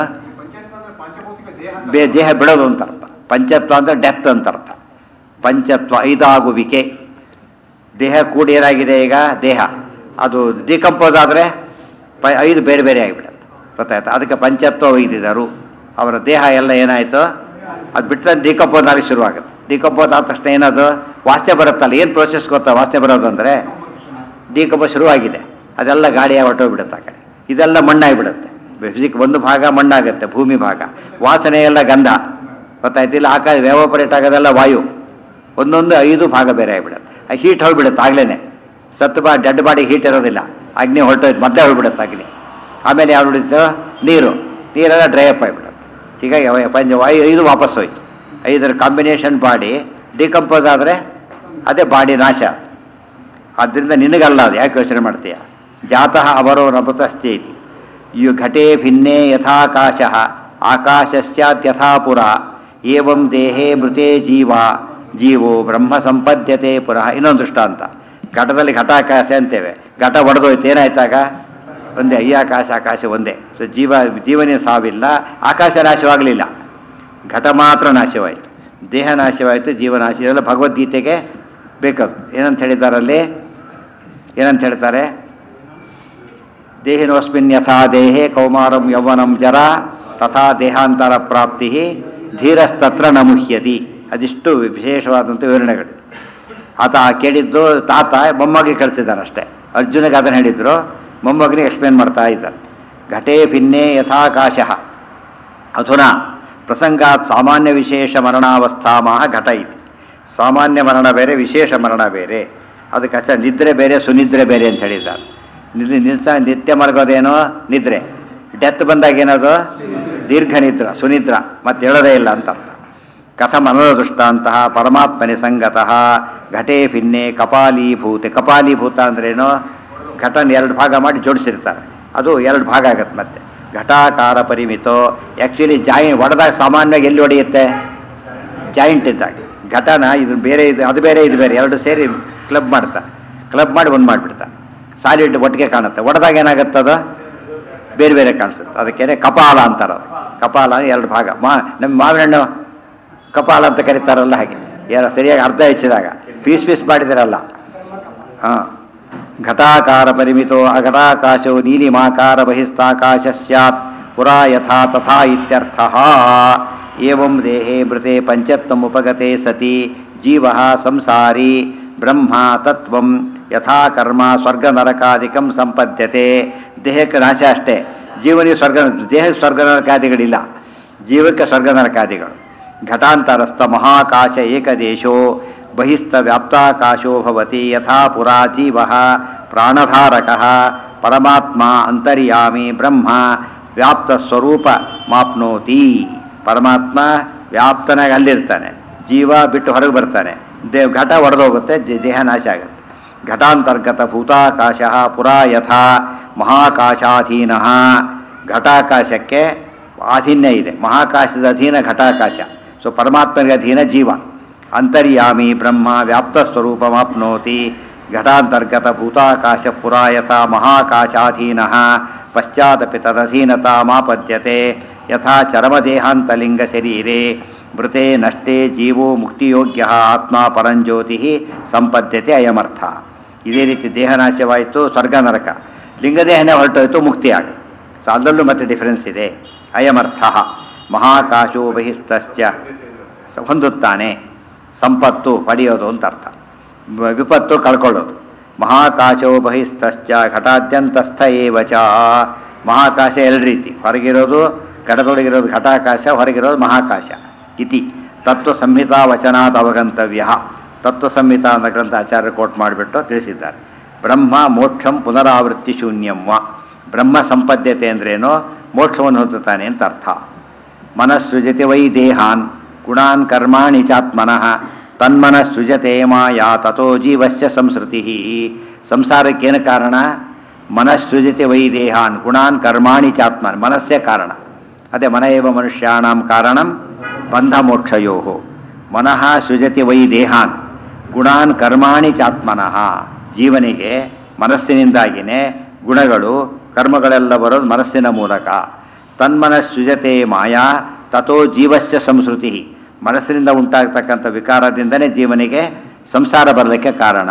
ಬೇ ದೇಹ ಬಿಡೋದು ಅಂತ ಅರ್ಥ. ಪಂಚತ್ವ ಅಂದರೆ ಡೆತ್ ಅಂತ ಅರ್ಥ. ಪಂಚತ್ವ ಐದಾಗುವಿಕೆ. ದೇಹ ಕೂಡಿ ಏನಾಗಿದೆ ಈಗ, ದೇಹ ಅದು ಡಿಕಂಪೋಸ್ ಆದರೆ ಪ ಐದು ಬೇರೆ ಬೇರೆ ಆಗಿಬಿಡುತ್ತೆ, ಗೊತ್ತಾಯ್ತು. ಅದಕ್ಕೆ ಪಂಚತ್ವ ಒಯ್ದಿದ್ದರು. ಅವರ ದೇಹ ಎಲ್ಲ ಏನಾಯಿತು, ಅದು ಬಿಟ್ಟರೆ ಡಿಕಂಪೋಸ್ ಆಗಿ ಶುರುವಾಗುತ್ತೆ. ಡಿಕಂಪೋಸ್ ಆದ ತಕ್ಷಣ ಏನದು ವಾಸನೆ ಬರುತ್ತಲ್ಲ, ಏನು ಪ್ರೋಸೆಸ್ ಗೊತ್ತಾ ವಾಸನೆ ಬರೋದು ಅಂದರೆ, ಡಿಕಂಪೋಸ್ ಶುರುವಾಗಿದೆ, ಅದೆಲ್ಲ ಗಾಳಿಯಾಗಿ ಹೊಟ್ಟೋಗ್ಬಿಡುತ್ತೆ ಆ ಕಡೆ, ಇದೆಲ್ಲ ಮಣ್ಣಾಗಿಬಿಡುತ್ತೆ. ಫಿಸಿಕ್ ಒಂದು ಭಾಗ ಮಣ್ಣಾಗುತ್ತೆ, ಭೂಮಿ ಭಾಗ, ವಾಸನೆ ಎಲ್ಲ ಗಂಧ, ಗೊತ್ತಾಯ್ತಿಲ್ಲ. ಆಕಾಶ ವ್ಯಾವಪರೇಟ್ ಆಗೋದೆಲ್ಲ ವಾಯು, ಒಂದೊಂದು ಐದು ಭಾಗ ಬೇರೆ ಆಗಿಬಿಡುತ್ತೆ. ಆ ಹೀಟ್ ಹೋಗ್ಬಿಡುತ್ತೆ ಆಗ್ಲೇ, ಸತ್ತು ಬಾ ಡೆಡ್ ಬಾಡಿ ಹೀಟ್ ಇರೋದಿಲ್ಲ, ಅಗ್ನಿ ಹೊರಟೋಯ್ತು, ಮೊದಲೇ ಹೋಗ್ಬಿಡುತ್ತೆ ಅಗ್ನಿ. ಆಮೇಲೆ ಯಾರು ಉಳಿತು, ನೀರು, ನೀರೆಲ್ಲ ಡ್ರೈ ಅಪ್ ಆಗಿಬಿಡುತ್ತೆ. ಹೀಗಾಗಿ ಪಂಚ ವಾಯು ಐದು ವಾಪಸ್ ಹೋಯ್ತು. ಐದರ ಕಾಂಬಿನೇಷನ್ ಬಾಡಿ ಡಿಕಂಪೋಸ್ ಆದರೆ ಅದೇ ಬಾಡಿ ನಾಶ. ಆದ್ದರಿಂದ ನಿನಗಲ್ಲ ಅದು, ಯಾಕೆ ಯೋಚನೆ ಮಾಡ್ತೀಯ? ಜಾತಃ ಅವರೋ ನಪುತಶ್ಚೇತಿ ಯು ಘಟೇ ಭಿನ್ನೇ ಯಥಾಕಾಶ ಆಕಾಶ ಸ್ಯಾತ್ ಯಥಾ ಪುರ ಏವಂ ದೇಹೇ ಮೃತೇ ಜೀವ ಜೀವೋ ಬ್ರಹ್ಮ ಸಂಪದ್ಯತೆ ಪುನಃ. ಇನ್ನೊಂದು ದೃಷ್ಟಾಂತ, ಘಟದಲ್ಲಿ ಘಟಾಕಾಶ ಅಂತೇವೆ, ಘಟ ಒಡೆದೋಯ್ತು, ಏನಾಯ್ತಾಗ ಒಂದೇ, ಈ ಆಕಾಶ ಆಕಾಶ ಒಂದೇ. ಸೊ ಜೀವ ಜೀವನೇ ಸಾವಿಲ್ಲ, ಆಕಾಶ ನಾಶವಾಗಲಿಲ್ಲ, ಘಟ ಮಾತ್ರ ನಾಶವಾಯಿತು, ದೇಹ ನಾಶವಾಯಿತು, ಜೀವನಾಶ. ಇದೆಲ್ಲ ಭಗವದ್ಗೀತೆಗೆ ಬೇಕದು. ಏನಂತ ಹೇಳಿದ್ದಾರಲ್ಲಿ, ಏನಂತ ಹೇಳ್ತಾರೆ, ದೇಹಿನೋಸ್ಮಿನ್ ಯಥಾ ದೇಹೇ ಕೌಮಾರಂ ಯೌವನಂ ಜರ ತಥಾ ದೇಹಾಂತರ ಪ್ರಾಪ್ತಿ ಧೀರಸ್ತತ್ರ ನ ಮುಹ್ಯತಿ. ಅದಿಷ್ಟು ವಿಶೇಷವಾದಂಥ ವಿವರಣೆಗಳು. ಆತ ಕೇಳಿದ್ದು ತಾತ ಮೊಮ್ಮಗಿಗೆ ಕಳ್ತಿದ್ದಾನೆ ಅಷ್ಟೇ. ಅರ್ಜುನಿಗೆ ಅದನ್ನು ಹೇಳಿದ್ರು, ಮೊಮ್ಮಗನಿಗೆ ಎಕ್ಸ್ಪ್ಲೇನ್ ಮಾಡ್ತಾ ಇದ್ದಾರೆ. ಘಟೇ ಭಿನ್ನೇ ಯಥಾಕಾಶ ಅಧುನಾ ಪ್ರಸಂಗಾತ್ ಸಾಮಾನ್ಯ ವಿಶೇಷ ಮರಣಾವಸ್ಥಾಮಃ ಘಟ ಇದೆ. ಸಾಮಾನ್ಯ ಮರಣ ಬೇರೆ, ವಿಶೇಷ ಮರಣ ಬೇರೆ. ಅದಕ್ಕೆ ಅಷ್ಟೇ, ನಿದ್ರೆ ಬೇರೆ, ಸುನಿದ್ರೆ ಬೇರೆ ಅಂತ ಹೇಳಿದ್ದಾರೆ. ನಿದ್ರೆ ನಿಲ್ಸ ನಿತ್ಯ ಮಲಗೋದೇನೋ ನಿದ್ರೆ, ಡೆತ್ ಬಂದಾಗ ಏನದು ದೀರ್ಘ ನಿದ್ರ, ಸುನಿದ್ರ, ಮತ್ತೆ ಹೇಳೋದೇ ಇಲ್ಲ ಅಂತ ಅರ್ಥ. ಕಥಂ ಅನದೃಷ್ಟಾಂತಹ ಪರಮಾತ್ಮನೆ ಸಂಗತಃ ಘಟೇ ಭಿನ್ನೆ ಕಪಾಲೀಭೂತೆ. ಕಪಾಲೀಭೂತ ಅಂದ್ರೇನು, ಘಟನ ಎರಡು ಭಾಗ ಮಾಡಿ ಜೋಡಿಸಿರ್ತಾರೆ, ಅದು ಎರಡು ಭಾಗ ಆಗತ್ತೆ. ಮತ್ತೆ ಘಟಾಕಾರ ಪರಿಮಿತೋ, ಆ್ಯಕ್ಚುಲಿ ಜಾಯಿಂಟ್ ಒಡೆದಾಗ ಸಾಮಾನ್ಯವಾಗಿ ಎಲ್ಲಿ ಹೊಡೆಯುತ್ತೆ, ಜಾಯಿಂಟ್ ಇದ್ದಾಗ. ಘಟನ ಇದು ಬೇರೆ, ಇದು ಅದು ಬೇರೆ, ಇದು ಬೇರೆ, ಎರಡು ಸೇರಿ ಕ್ಲಬ್ ಮಾಡ್ತಾರೆ, ಕ್ಲಬ್ ಮಾಡಿ ಒಂದು ಮಾಡಿಬಿಡ್ತಾರೆ, ಸಾಲಿಡ್ ಒಟ್ಟಿಗೆ ಕಾಣುತ್ತೆ. ಒಡೆದಾಗ ಏನಾಗುತ್ತದು ಬೇರೆ ಬೇರೆ ಕಾಣಿಸುತ್ತೆ. ಅದಕ್ಕೇನೆ ಕಪಾಲ ಅಂತಾರೆ. ಅದು ಕಪಾಲ ಎರಡು ಭಾಗ. ಮಾ ನಮ್ಮ ಮಾವಿನ ಹಣ್ಣು ಕಪಾಲ ಅಂತ ಕರೀತಾರಲ್ಲ, ಹಾಗೆ ಯಾರು ಸರಿಯಾಗಿ ಅರ್ಧ ಹೆಚ್ಚಿದಾಗ ಪೀಸ್ ಪೀಸ್ ಮಾಡಿದಿರಲ್ಲ. ಹಾಂ, ಘಟಾಕಾರ ಪರಿಮಿತೋ ಅಘಟಾಕಾಶೋ ನೀಲಿಮಾಕಾರ ಬಹಿಸ್ತಾಕಾಶ ಸ್ಯಾತ್ ಪುರಾ ಯಥಾ ತಥಾ ಇತ್ಯರ್ಥಃ. ಏವಂ ದೇಹೇ ಮೃತೆ ಪಂಚತ್ವಂ ಉಪಗತೆ ಸತಿ ಜೀವ ಸಂಸಾರಿ ಬ್ರಹ್ಮ ತತ್ವಂ ಯಥಾ ಕರ್ಮ ಸ್ವರ್ಗ ನರಕಾದಿಕಂ ಸಂಪದ್ಯತೆ. ದೇಹಕ್ಕೆ ನಾಶ ಅಷ್ಟೇ, ಜೀವನಿಗೆ ಸ್ವರ್ಗ, ದೇಹಕ್ಕೆ ಸ್ವರ್ಗ ನರಕಾದಿಗಳಿಲ್ಲ, ಜೀವಕ್ಕೆ ಸ್ವರ್ಗ ನರಕಾದಿಗಳು. ಘಟಾಂತರಸ್ಥ ಮಹಾಕಾಶ ಏಕದೇಶೋ ಬಹಿಸ್ಥ ವ್ಯಾಪ್ತಾಕಾಶೋ ಭವತಿ ಯಥಾ ಪುರಾ ಜೀವಃ ಪ್ರಾಣಧಾರಕಃ ಪರಮಾತ್ಮ ಅಂತರ್ಯಾಮಿ ಬ್ರಹ್ಮ ವ್ಯಾಪ್ತ ಸ್ವರೂಪ ಮಾಪ್ನೋತಿ. ಪರಮಾತ್ಮ ವ್ಯಾಪ್ತನಾಗಿ ಅಲ್ಲಿರ್ತಾನೆ, ಜೀವ ಬಿಟ್ಟು ಹೊರಗೆ ಬರ್ತಾನೆ, ದೇವ್ ಘಟ ಒಡೆದೋಗುತ್ತೆ, ದೇಹ ನಾಶ ಆಗುತ್ತೆ. ಘಟಾಂತರ್ಗತ ಭೂತಾಕಾಶ ಪುರಾ ಯಥಾ ಮಹಾಕಾಶಾಧೀನ. ಘಟಾಕಾಶಕ್ಕೆ ಅಧೀನ ಇದೆ, ಮಹಾಕಾಶದ ಅಧೀನ ಘಟಾಕಾಶ. ಸೊ ಪರಮಾತ್ಮನಿಗೆ ಅಧೀನ ಜೀವ. ಅಂತರ್ಯಾಮಿ ಬ್ರಹ್ಮ ವ್ಯಾಪ್ತ ಸ್ವರೂಪಮಾಪ್ನೋತಿ. ಘಟಾಂತರ್ಗತ ಭೂತಾಕಾಶ ಪುರಾ ಯಥಾ ಮಹಾಕಾಶಾಧೀನ ಪಶ್ಚಾದಪಿ ತದಧೀನತಾಮಾಪದ್ಯತೆ ಯಥಾ ಚರಮದೇಹಾಂತಲಿಂಗ ಶರೀರೆ ಮೃತೆ ನಷ್ಟೇ ಜೀವೋ ಮುಕ್ತಿಯೋಗ್ಯ ಆತ್ಮ ಪರಂಜ್ಯೋತಿ ಸಂಪದ್ಯತೆ ಅಯಮರ್ಥ. ಇದೇ ರೀತಿ ದೇಹನಾಶವಾಯಿತು, ಸ್ವರ್ಗ ನರಕ, ಲಿಂಗದೇಹನೇ ಹೊರಟೋಯ್ತು, ಮುಕ್ತಿಯಾಗ. ಸೊ ಅದರಲ್ಲೂ ಮತ್ತೆ ಡಿಫರೆನ್ಸ್ ಇದೆ. ಅಯಮರ್ಥ ಮಹಾಕಾಶೋ ಬಹಿಸ್ತಶ್ಚ ಹೊಂದುತ್ತಾನೆ, ಸಂಪತ್ತು ಪಡೆಯೋದು ಅಂತ ಅರ್ಥ, ವಿಪತ್ತು ಕಳ್ಕೊಳ್ಳೋದು. ಮಹಾಕಾಶೋ ಬಹಿಸ್ತಶ್ಚ ಘಟಾದ್ಯಂತಸ್ಥ ಏವ ಚ. ಮಹಾಕಾಶ ಎರಡು ರೀತಿ, ಹೊರಗಿರೋದು ಘಟದೊಳಗಿರೋದು ಘಟಾಕಾಶ, ಹೊರಗಿರೋದು ಮಹಾಕಾಶ. ಇತಿ ತತ್ವ ಸಂಹಿತಾ ವಚನಾತ್ ಅವಗಂತವ್ಯ. ತತ್ವ ಸಂಹಿತಾ ಅಂತ ಗ್ರಂಥ ಆಚಾರ್ಯ ಕೋಟ್ ಮಾಡಿಬಿಟ್ಟು ತಿಳಿಸಿದ್ದಾರೆ. ಬ್ರಹ್ಮ ಮೋಕ್ಷಂ ಪುನರಾವೃತ್ತಿ ಶೂನ್ಯಂವ. ಬ್ರಹ್ಮ ಸಂಪದ್ಯತೆ ಅಂದ್ರೇನು? ಮೋಕ್ಷವನ್ನು ಹೊಂದುತ್ತಾನೆ ಅಂತ ಅರ್ಥ. ಮನಸ್ಸೃಜತೆ ವೈ ದೇಹಾನ್ ಗುಣಾನ್ ಕರ್ಮಾಣಿ ಚಾತ್ಮನಃ ತನ್ಮನಸ್ಸೃಜತೆ ಮಾಯಾ ತಥೋ ಜೀವಸ್ಯ ಸಂಸ್ಕೃತಿ. ಸಂಸಾರಕ್ಕೇನು ಕಾರಣ? ಮನಸ್ಸೃಜತೆ ವೈ ದೇಹಾನ್ ಗುಣಾನ್ ಕರ್ಮಾಣಿ ಚಾತ್ಮನ. ಮನಸ್ಸೇ ಕಾರಣ. ಅದೇ ಮನ ಏವ ಮನುಷ್ಯಾಣಾಂ ಕಾರಣಂ ಬಂಧ ಮೋಕ್ಷಯೋ. ಮನಃ ಸೃಜತಿ ವೈ ದೇಹಾನ್ ಗುಣಾನ್ ಕರ್ಮಾಣಿ ಚಾತ್ಮನಃ. ಜೀವನಿಗೆ ಮನಸ್ಸಿನಿಂದಾಗಿಯೇ ಗುಣಗಳು ಕರ್ಮಗಳೆಲ್ಲ ಬರೋದು ಮನಸ್ಸಿನ ಮೂಲಕ. ತನ್ಮನಸ್ಸೃಜತೆ ಮಾಯಾ ತಥೋ ಜೀವಸ್ಯ ಸಂಸ್ಕೃತಿ. ಮನಸ್ಸಿನಿಂದ ಉಂಟಾಗ್ತಕ್ಕಂಥ ವಿಕಾರದಿಂದನೇ ಜೀವನಿಗೆ ಸಂಸಾರ ಬರಲಿಕ್ಕೆ ಕಾರಣ.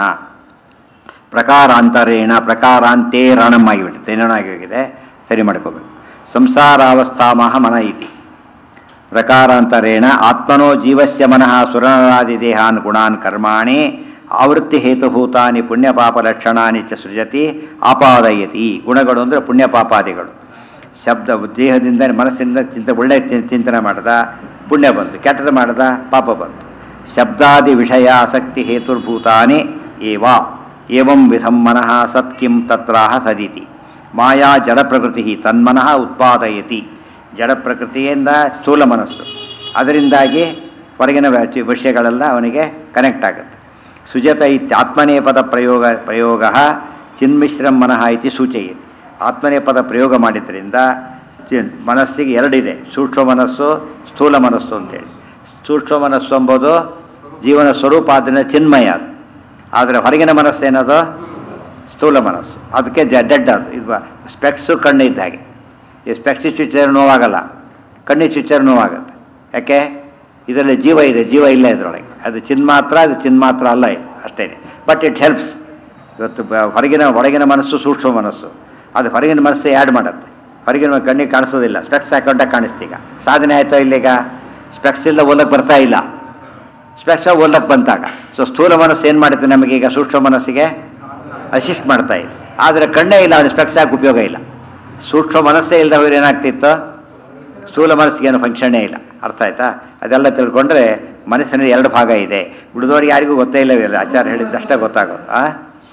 ಪ್ರಕಾರಾಂತರೇಣ ಪ್ರಕಾರಾಂತೇರಣಂ ಆಗಿಬಿಡುತ್ತೆ, ಏನೇನಾಗಿ ಹೋಗಿದೆ, ಸರಿ ಮಾಡ್ಕೋಬೇಕು. ಸಂಸಾರಾವಸ್ಥಾಮಹ ಮನ ಇತಿ. ಪ್ರಕಾರಾಂತರೇಣ ಆತ್ಮನೋ ಜೀವಸ್ಯ ಮನಃ ಸುರನರಾದಿ ದೇಹಾನ್ ಗುಣಾನ್ ಕರ್ಮಾಣಿ ಆವೃತ್ತಿ ಹೇತುಭೂತಾನಿ ಪುಣ್ಯಪಾಪ ಲಕ್ಷಣಾನಿ ಚ ಸೃಜತಿ ಆಪಾದಯತಿ. ಗುಣಗಳು ಅಂದರೆ ಪುಣ್ಯಪಾಪಾದಿಗಳು. ಶಬ್ದ ದೇಹದಿಂದ ಮನಸ್ಸಿನಿಂದ ಚಿಂತೆ ಒಳ್ಳೆ ಚಿಂತನೆ ಮಾಡ್ದ ಪುಣ್ಯ ಬಂತು, ಕೆಟ್ಟದ್ದು ಮಾಡ್ದ ಪಾಪ ಬಂತು. ಶಬ್ದಾದಿ ವಿಷಯ ಆಸಕ್ತಿ ಹೇತುರ್ಭೂತಾನಿ ಏವ ಏವಂ ವಿಧಂ ಮನಃ ಸತ್ ಕಿಂ ತತ್ರಾಹ ಸದಿತಿ. ಮಾಯಾ ಜಡ ಪ್ರಕೃತಿ ತನ್ಮನಃ ಉತ್ಪಾದಯತಿ. ಜಡ ಪ್ರಕೃತಿಯಿಂದ ಸ್ಥೂಲ ಮನಸ್ಸು, ಅದರಿಂದಾಗಿ ಹೊರಗಿನ ವಿಷಯಗಳೆಲ್ಲ ಅವನಿಗೆ ಕನೆಕ್ಟ್ ಆಗುತ್ತೆ. ಸುಜತ ಇತ್ಯಾತ್ಮನೇಪದ ಪ್ರಯೋಗ ಪ್ರಯೋಗ ಚಿನ್ಮಿಶ್ರಂ ಮನಃ ಇತಿ ಸೂಚಯತಿ. ಆತ್ಮನೇಪದ ಪ್ರಯೋಗ ಮಾಡಿದ್ರಿಂದ ಮನಸ್ಸಿಗೆ ಎರಡಿದೆ, ಸೂಕ್ಷ್ಮ ಮನಸ್ಸು, ಸ್ಥೂಲ ಮನಸ್ಸು ಅಂತೇಳಿ. ಸೂಕ್ಷ್ಮ ಮನಸ್ಸು ಎಂಬುದು ಜೀವನ ಸ್ವರೂಪ, ಆದ್ದರಿಂದ ಚಿನ್ಮಯ ಅದು. ಆದರೆ ಹೊರಗಿನ ಮನಸ್ಸು ಏನದು? ಸ್ಥೂಲ ಮನಸ್ಸು. ಅದಕ್ಕೆ ಡೆಡ್ ಅದು. ಇದು ಸ್ಪೆಕ್ಸು ಕಣ್ಣು ಇದ್ದ ಹಾಗೆ. ಈ ಸ್ಪೆಕ್ಸಿ ಚುಚ್ಚಿದ್ರೆ ನೋವಾಗಲ್ಲ, ಕಣ್ಣಿ ಚುಚ್ಚಿದ್ರೆ ನೋವಾಗುತ್ತೆ. ಯಾಕೆ? ಇದರಲ್ಲಿ ಜೀವ ಇದೆ, ಜೀವ ಇಲ್ಲ ಇದರೊಳಗೆ. ಅದು ಚಿನ್ಮಾತ್ರ, ಅದು ಚಿನ್ಮಾತ್ರ ಅಲ್ಲ, ಇದು ಅಷ್ಟೇ. But it helps. ಇವತ್ತು ಹೊರಗಿನ ಹೊರಗಿನ ಮನಸ್ಸು ಸೂಕ್ಷ್ಮ ಮನಸ್ಸು, ಅದು ಹೊರಗಿನ ಮನಸ್ಸು ಆ್ಯಡ್ ಮಾಡುತ್ತೆ. ಹೊರಗಿನ ಕಣ್ಣಿಗೆ ಕಾಣಿಸೋದಿಲ್ಲ, ಸ್ಪೆಕ್ಸ್ ಹಾಕೊಂಡಾಗ ಕಾಣಿಸ್ತೀಗ. ಸಾಧನೆ ಆಯಿತೋ ಇಲ್ಲೀಗ? ಸ್ಪೆಕ್ಸ್ ಇಲ್ಲ ಓದಕ್ಕೆ ಬರ್ತಾ ಇಲ್ಲ, ಸ್ಪೆಕ್ಸ್ ಓದಕ್ಕೆ ಬಂತಾಗ. ಸೊ ಸ್ಥೂಲ ಮನಸ್ಸು ಏನು ಮಾಡುತ್ತೆ ನಮಗೀಗ? ಸೂಕ್ಷ್ಮ ಮನಸ್ಸಿಗೆ ಅಸಿಸ್ಟ್ ಮಾಡ್ತಾ ಇದೆ. ಆದರೆ ಕಣ್ಣೇ ಇಲ್ಲ, ಅವನು ಸ್ಪೆಕ್ಸ್ ಹಾಕಿ ಉಪಯೋಗ ಇಲ್ಲ. ಸೂಕ್ಷ್ಮ ಮನಸ್ಸೇ ಇಲ್ಲದವ್ರು ಏನಾಗ್ತಿತ್ತು? ಸ್ಥೂಲ ಮನಸ್ಸಿಗೆ ಏನು ಫಂಕ್ಷನ್ನೇ ಇಲ್ಲ. ಅರ್ಥ ಆಯ್ತಾ? ಅದೆಲ್ಲ ತಿಳ್ಕೊಂಡ್ರೆ ಮನಸ್ಸಿನಲ್ಲಿ ಎರಡು ಭಾಗ ಇದೆ. ಉಳಿದವ್ರಿಗೆ ಯಾರಿಗೂ ಗೊತ್ತೇ ಇಲ್ಲವಿಲ್ಲ, ಆಚಾರ್ಯ ಹೇಳಿದ್ದಷ್ಟೇ ಗೊತ್ತಾಗೋದು. ಆ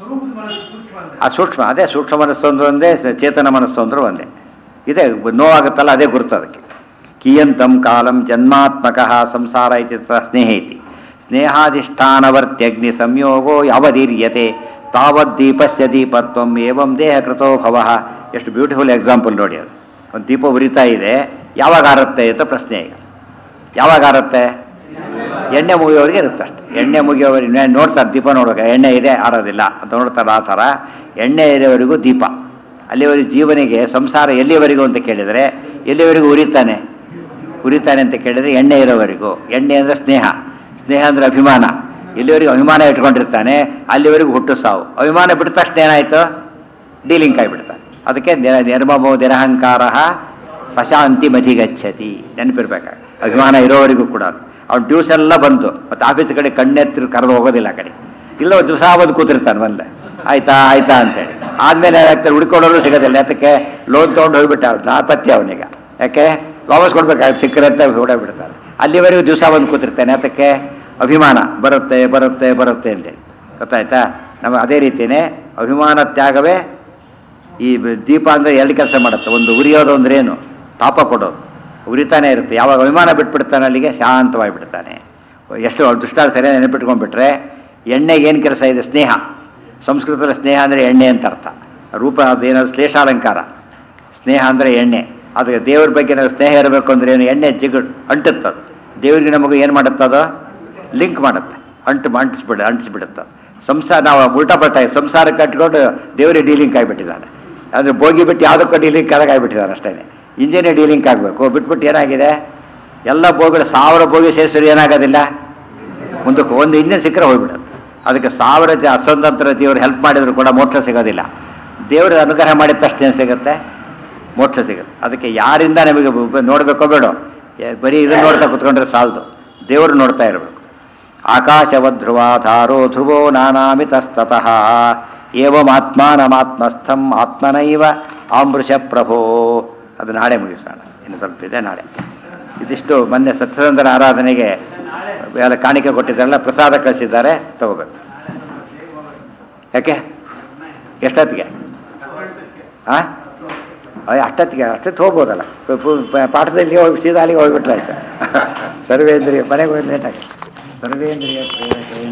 ಆ ಸೂಕ್ಷ್ಮ, ಅದೇ ಸೂಕ್ಷ್ಮ ಮನಸ್ಸು ಅಂದ್ರೆ ಒಂದೇ, ಚೇತನ ಮನಸ್ಸು ಅಂದ್ರೆ ಒಂದೇ. ಇದೇ ನೋವಾಗುತ್ತಲ್ಲ, ಅದೇ ಗುರುತು ಅದಕ್ಕೆ. ಕಿಯಂತಂ ಕಾಲಂ ಜನ್ಮಾತ್ಮಕ ಸಂಸಾರ ಇತಿ ಸ್ನೇಹ ಇತಿ. ಸ್ನೇಹಾಧಿಷ್ಠಾನವರ್ತ್ಯಗ್ನಿ ಸಂಯೋಗೋ ಯಾವದೀರ್ಯತೆ ತಾವದ್ದೀಪಸ್ಯ ದೀಪತ್ವಂ ಏವಂ ದೇಹ ಕೃತೋ ಭವಃ. ಎಷ್ಟು ಬ್ಯೂಟಿಫುಲ್ ಎಕ್ಸಾಂಪಲ್ ನೋಡಿ. ಅದು ಒಂದು ದೀಪ ಉರಿತಾ ಇದೆ, ಯಾವಾಗ ಆರುತ್ತೆ ಅಂತ ಪ್ರಶ್ನೆ. ಈಗ ಯಾವಾಗ ಆರುತ್ತೆ? ಎಣ್ಣೆ ಮುಗಿಯೋರಿಗೆ ಇರುತ್ತೆ ಅಷ್ಟೆ. ಎಣ್ಣೆ ಮುಗಿಯೋರಿಗೆ ನೋಡ್ತಾರೆ, ದೀಪ ನೋಡುವಾಗ ಎಣ್ಣೆ ಇದೆ ಆರೋದಿಲ್ಲ ಅಂತ ನೋಡ್ತಾರೆ. ಆ ಥರ ಎಣ್ಣೆ ಇರೋವರೆಗೂ ದೀಪ. ಅಲ್ಲಿವರೆಗೂ ಜೀವನಿಗೆ ಸಂಸಾರ ಎಲ್ಲಿವರೆಗೂ ಅಂತ ಕೇಳಿದರೆ ಎಲ್ಲಿವರೆಗೂ ಉರಿತಾನೆ ಉರಿತಾನೆ ಅಂತ ಕೇಳಿದರೆ ಎಣ್ಣೆ ಇರೋವರೆಗೂ. ಎಣ್ಣೆ ಅಂದರೆ ಸ್ನೇಹ, ಸ್ನೇಹ ಅಂದರೆ ಅಭಿಮಾನ. ಎಲ್ಲಿವರೆಗೂ ಅಭಿಮಾನ ಇಟ್ಕೊಂಡಿರ್ತಾನೆ ಅಲ್ಲಿವರೆಗೂ ಹುಟ್ಟು ಸಾವು. ಅಭಿಮಾನ ಬಿಟ್ಟ ತಕ್ಷಣ ಏನಾಯಿತು? ಡೀಲಿಂಕ್ ಆಗಿಬಿಡ್ತಾನೆ. ಅದಕ್ಕೆ ನಿರ್ಮಮೋ ನಿರಹಂಕಾರ ಸಶಾಂತಿ ಮಧಿಗಚ್ಚತಿ. ನೆನಪಿರ್ಬೇಕಾಗ ಅಭಿಮಾನ ಇರೋವರೆಗೂ ಕೂಡ. ಅವ್ನು ಡ್ಯೂಸ್ ಎಲ್ಲ ಬಂತು, ಮತ್ತು ಆಫೀಸ್ ಕಡೆ ಕಣ್ಣೆತ್ತಿರು ಕರೆದು ಹೋಗೋದಿಲ್ಲ ಆ ಕಡೆ. ಇಲ್ಲ ದಿವಸ ಬಂದು ಕೂತಿರ್ತಾನೆ ಬಂದೆ, ಆಯ್ತಾ ಆಯ್ತಾ ಅಂತೇಳಿ. ಆದಮೇಲೆ ಏನಾಗ್ತಾರೆ? ಹುಡ್ಕೊಂಡೋರು ಸಿಗೋದಿಲ್ಲ. ಯಾತಕ್ಕೆ? ಲೋನ್ ತೊಗೊಂಡು ಹೋಗ್ಬಿಟ್ಟ, ನಾಪತ್ಯ ಅವನಿಗೆ. ಯಾಕೆ? ವಾಪಸ್ ಕೊಡ್ಬೇಕಾಗುತ್ತೆ, ಸಿಕ್ಕರೆ ಅಂತ ಹೊಡೋಗ್ಬಿಡ್ತಾರೆ. ಅಲ್ಲಿವರೆಗೂ ದಿವಸ ಬಂದು ಕೂತಿರ್ತಾನೆ. ಅದಕ್ಕೆ ಅಭಿಮಾನ ಬರುತ್ತೆ ಬರುತ್ತೆ ಬರುತ್ತೆ ಅಂತೇಳಿ. ಗೊತ್ತಾಯ್ತಾ? ನಮ್ಮ ಅದೇ ರೀತಿಯೇ ಅಭಿಮಾನ ತ್ಯಾಗವೇ ಈ ದೀಪ ಅಂದರೆ ಎರಡು ಕೆಲಸ ಮಾಡುತ್ತೆ. ಒಂದು ಉರಿಯೋದು ಅಂದ್ರೆ ಏನು? ತಾಪ ಕೊಡೋದು. ಉರಿತಾನೆ ಇರುತ್ತೆ. ಯಾವಾಗ ಅಭಿಮಾನ ಬಿಟ್ಬಿಡ್ತಾನೆ ಅಲ್ಲಿಗೆ ಶಾಂತವಾಗಿ ಬಿಡ್ತಾನೆ. ಎಷ್ಟು ದುಷ್ಟ ಸರಿಯಾಗಿ ನೆನಪಿಟ್ಕೊಂಡ್ಬಿಟ್ರೆ ಎಣ್ಣೆಗೆ ಏನು ಕೆಲಸ ಇದೆ? ಸ್ನೇಹ. ಸಂಸ್ಕೃತದಲ್ಲಿ ಸ್ನೇಹ ಅಂದರೆ ಎಣ್ಣೆ ಅಂತ ಅರ್ಥ. ರೂಪ ಅದೇನಾದ್ರು ಶ್ಲೇಷಾಲಂಕಾರ. ಸ್ನೇಹ ಅಂದರೆ ಎಣ್ಣೆ. ಅದಕ್ಕೆ ದೇವ್ರ ಬಗ್ಗೆ ನಾವು ಸ್ನೇಹ ಇರಬೇಕು ಅಂದ್ರೆ ಏನು? ಎಣ್ಣೆ ಜಿಗುಡ್ ಅಂಟುತ್ತದು. ದೇವ್ರಿಗೆ ನಮಗೂ ಏನು ಮಾಡುತ್ತದೋ ಲಿಂಕ್ ಮಾಡುತ್ತೆ. ಅಂಟು ಅಂಟಿಸ್ಬಿಡ ಅಂಟಿಸ್ಬಿಡುತ್ತೆ. ಸಂಸಾರ ನಾವು ಉಲ್ಟಾ ಪಲ್ಟ ಸಂಸಾರ ಕಟ್ಕೊಂಡು ದೇವರೇ ಡೀಲಿಂಕ್ ಆಗಿಬಿಟ್ಟಿದ್ದಾನೆ. ಅಂದರೆ ಬೋಗಿ ಬಿಟ್ಟು ಯಾವುದಕ್ಕೂ ಡೀಲಿಂಕ್ ಆದಾಗ ಆಗಿಬಿಟ್ಟಿದ್ದಾನೆ ಅಷ್ಟೇ. ಇಂಜಿನೇ ಡೀಲಿಂಕ್ ಆಗಬೇಕು. ಬಿಟ್ಬಿಟ್ಟು ಏನಾಗಿದೆ? ಎಲ್ಲ ಬೋಗಿಗಳು ಸಾವಿರ ಬೋಗಿ ಸೇರಿಸಿದ್ರೆ ಏನಾಗೋದಿಲ್ಲ, ಮುಂದಕ್ಕೆ ಒಂದು ಇಂಜಿನ್ ಸಿಕ್ಕರೆ ಹೋಗ್ಬಿಡುತ್ತೆ. ಅದಕ್ಕೆ ಸಾವಿರ ಜ ಅಸಂತಂತ್ರ ದೇವರು ಹೆಲ್ಪ್ ಮಾಡಿದ್ರು ಕೂಡ ಮೋಕ್ಷ ಸಿಗೋದಿಲ್ಲ. ದೇವರು ಅನುಗ್ರಹ ಮಾಡಿದ ತಕ್ಷಣ ಸಿಗುತ್ತೆ, ಮೋಕ್ಷ ಸಿಗುತ್ತೆ. ಅದಕ್ಕೆ ಯಾರಿಂದ ನಮಗೆ ನೋಡಬೇಕೋ ಬೇಡ, ಬರೀ ಇದನ್ನು ನೋಡ್ತಾ ಕುತ್ಕೊಂಡ್ರೆ ಸಾಲದು, ದೇವರು ನೋಡ್ತಾ ಇರಬೇಕು. ಆಕಾಶವಧ್ರುವಾಧಾರೋ ಧ್ರುವೋ ನಾನಾಮಿತಸ್ತತಃ ಏವಮಾತ್ಮಾನಮಾತ್ಮಸ್ಥಂ ಆತ್ಮನೈವ ಆಮೃಷ ಪ್ರಭೋ. ಅದು ನಾಳೆ ಮುಗಿಸೋಣ, ಇನ್ನು ಸ್ವಲ್ಪ ಇದೆ ನಾಳೆ. ಇದಿಷ್ಟು ಮೊನ್ನೆ ಸತ್ಸಂಗರ ಆರಾಧನೆಗೆ ಎಲ್ಲ ಕಾಣಿಕೆ ಕೊಟ್ಟಿದ್ದಾರಲ್ಲ, ಪ್ರಸಾದ ಕಳಿಸಿದ್ದಾರೆ, ತಗೋಬೇಕು. ಯಾಕೆ ಎಷ್ಟೊತ್ತಿಗೆ? ಹಾಂ ಅಷ್ಟೊತ್ತಿಗೆ ಅಷ್ಟೊತ್ತು ಹೋಗ್ಬೋದಲ್ಲ. ಪಾಠದಲ್ಲಿ ಹೋಗಿ ಸೀದಾ ಅಲ್ಲಿಗೆ ಹೋಗ್ಬಿಟ್ರೆ ಆಯ್ತು. ಸರ್ವೇಂದ್ರಿಯ ಮನೆಗೆ ಹೋಗಿ ಲೇಟ್ ಆಗಿ ಸರ್ವೇಂದ್ರಿಯ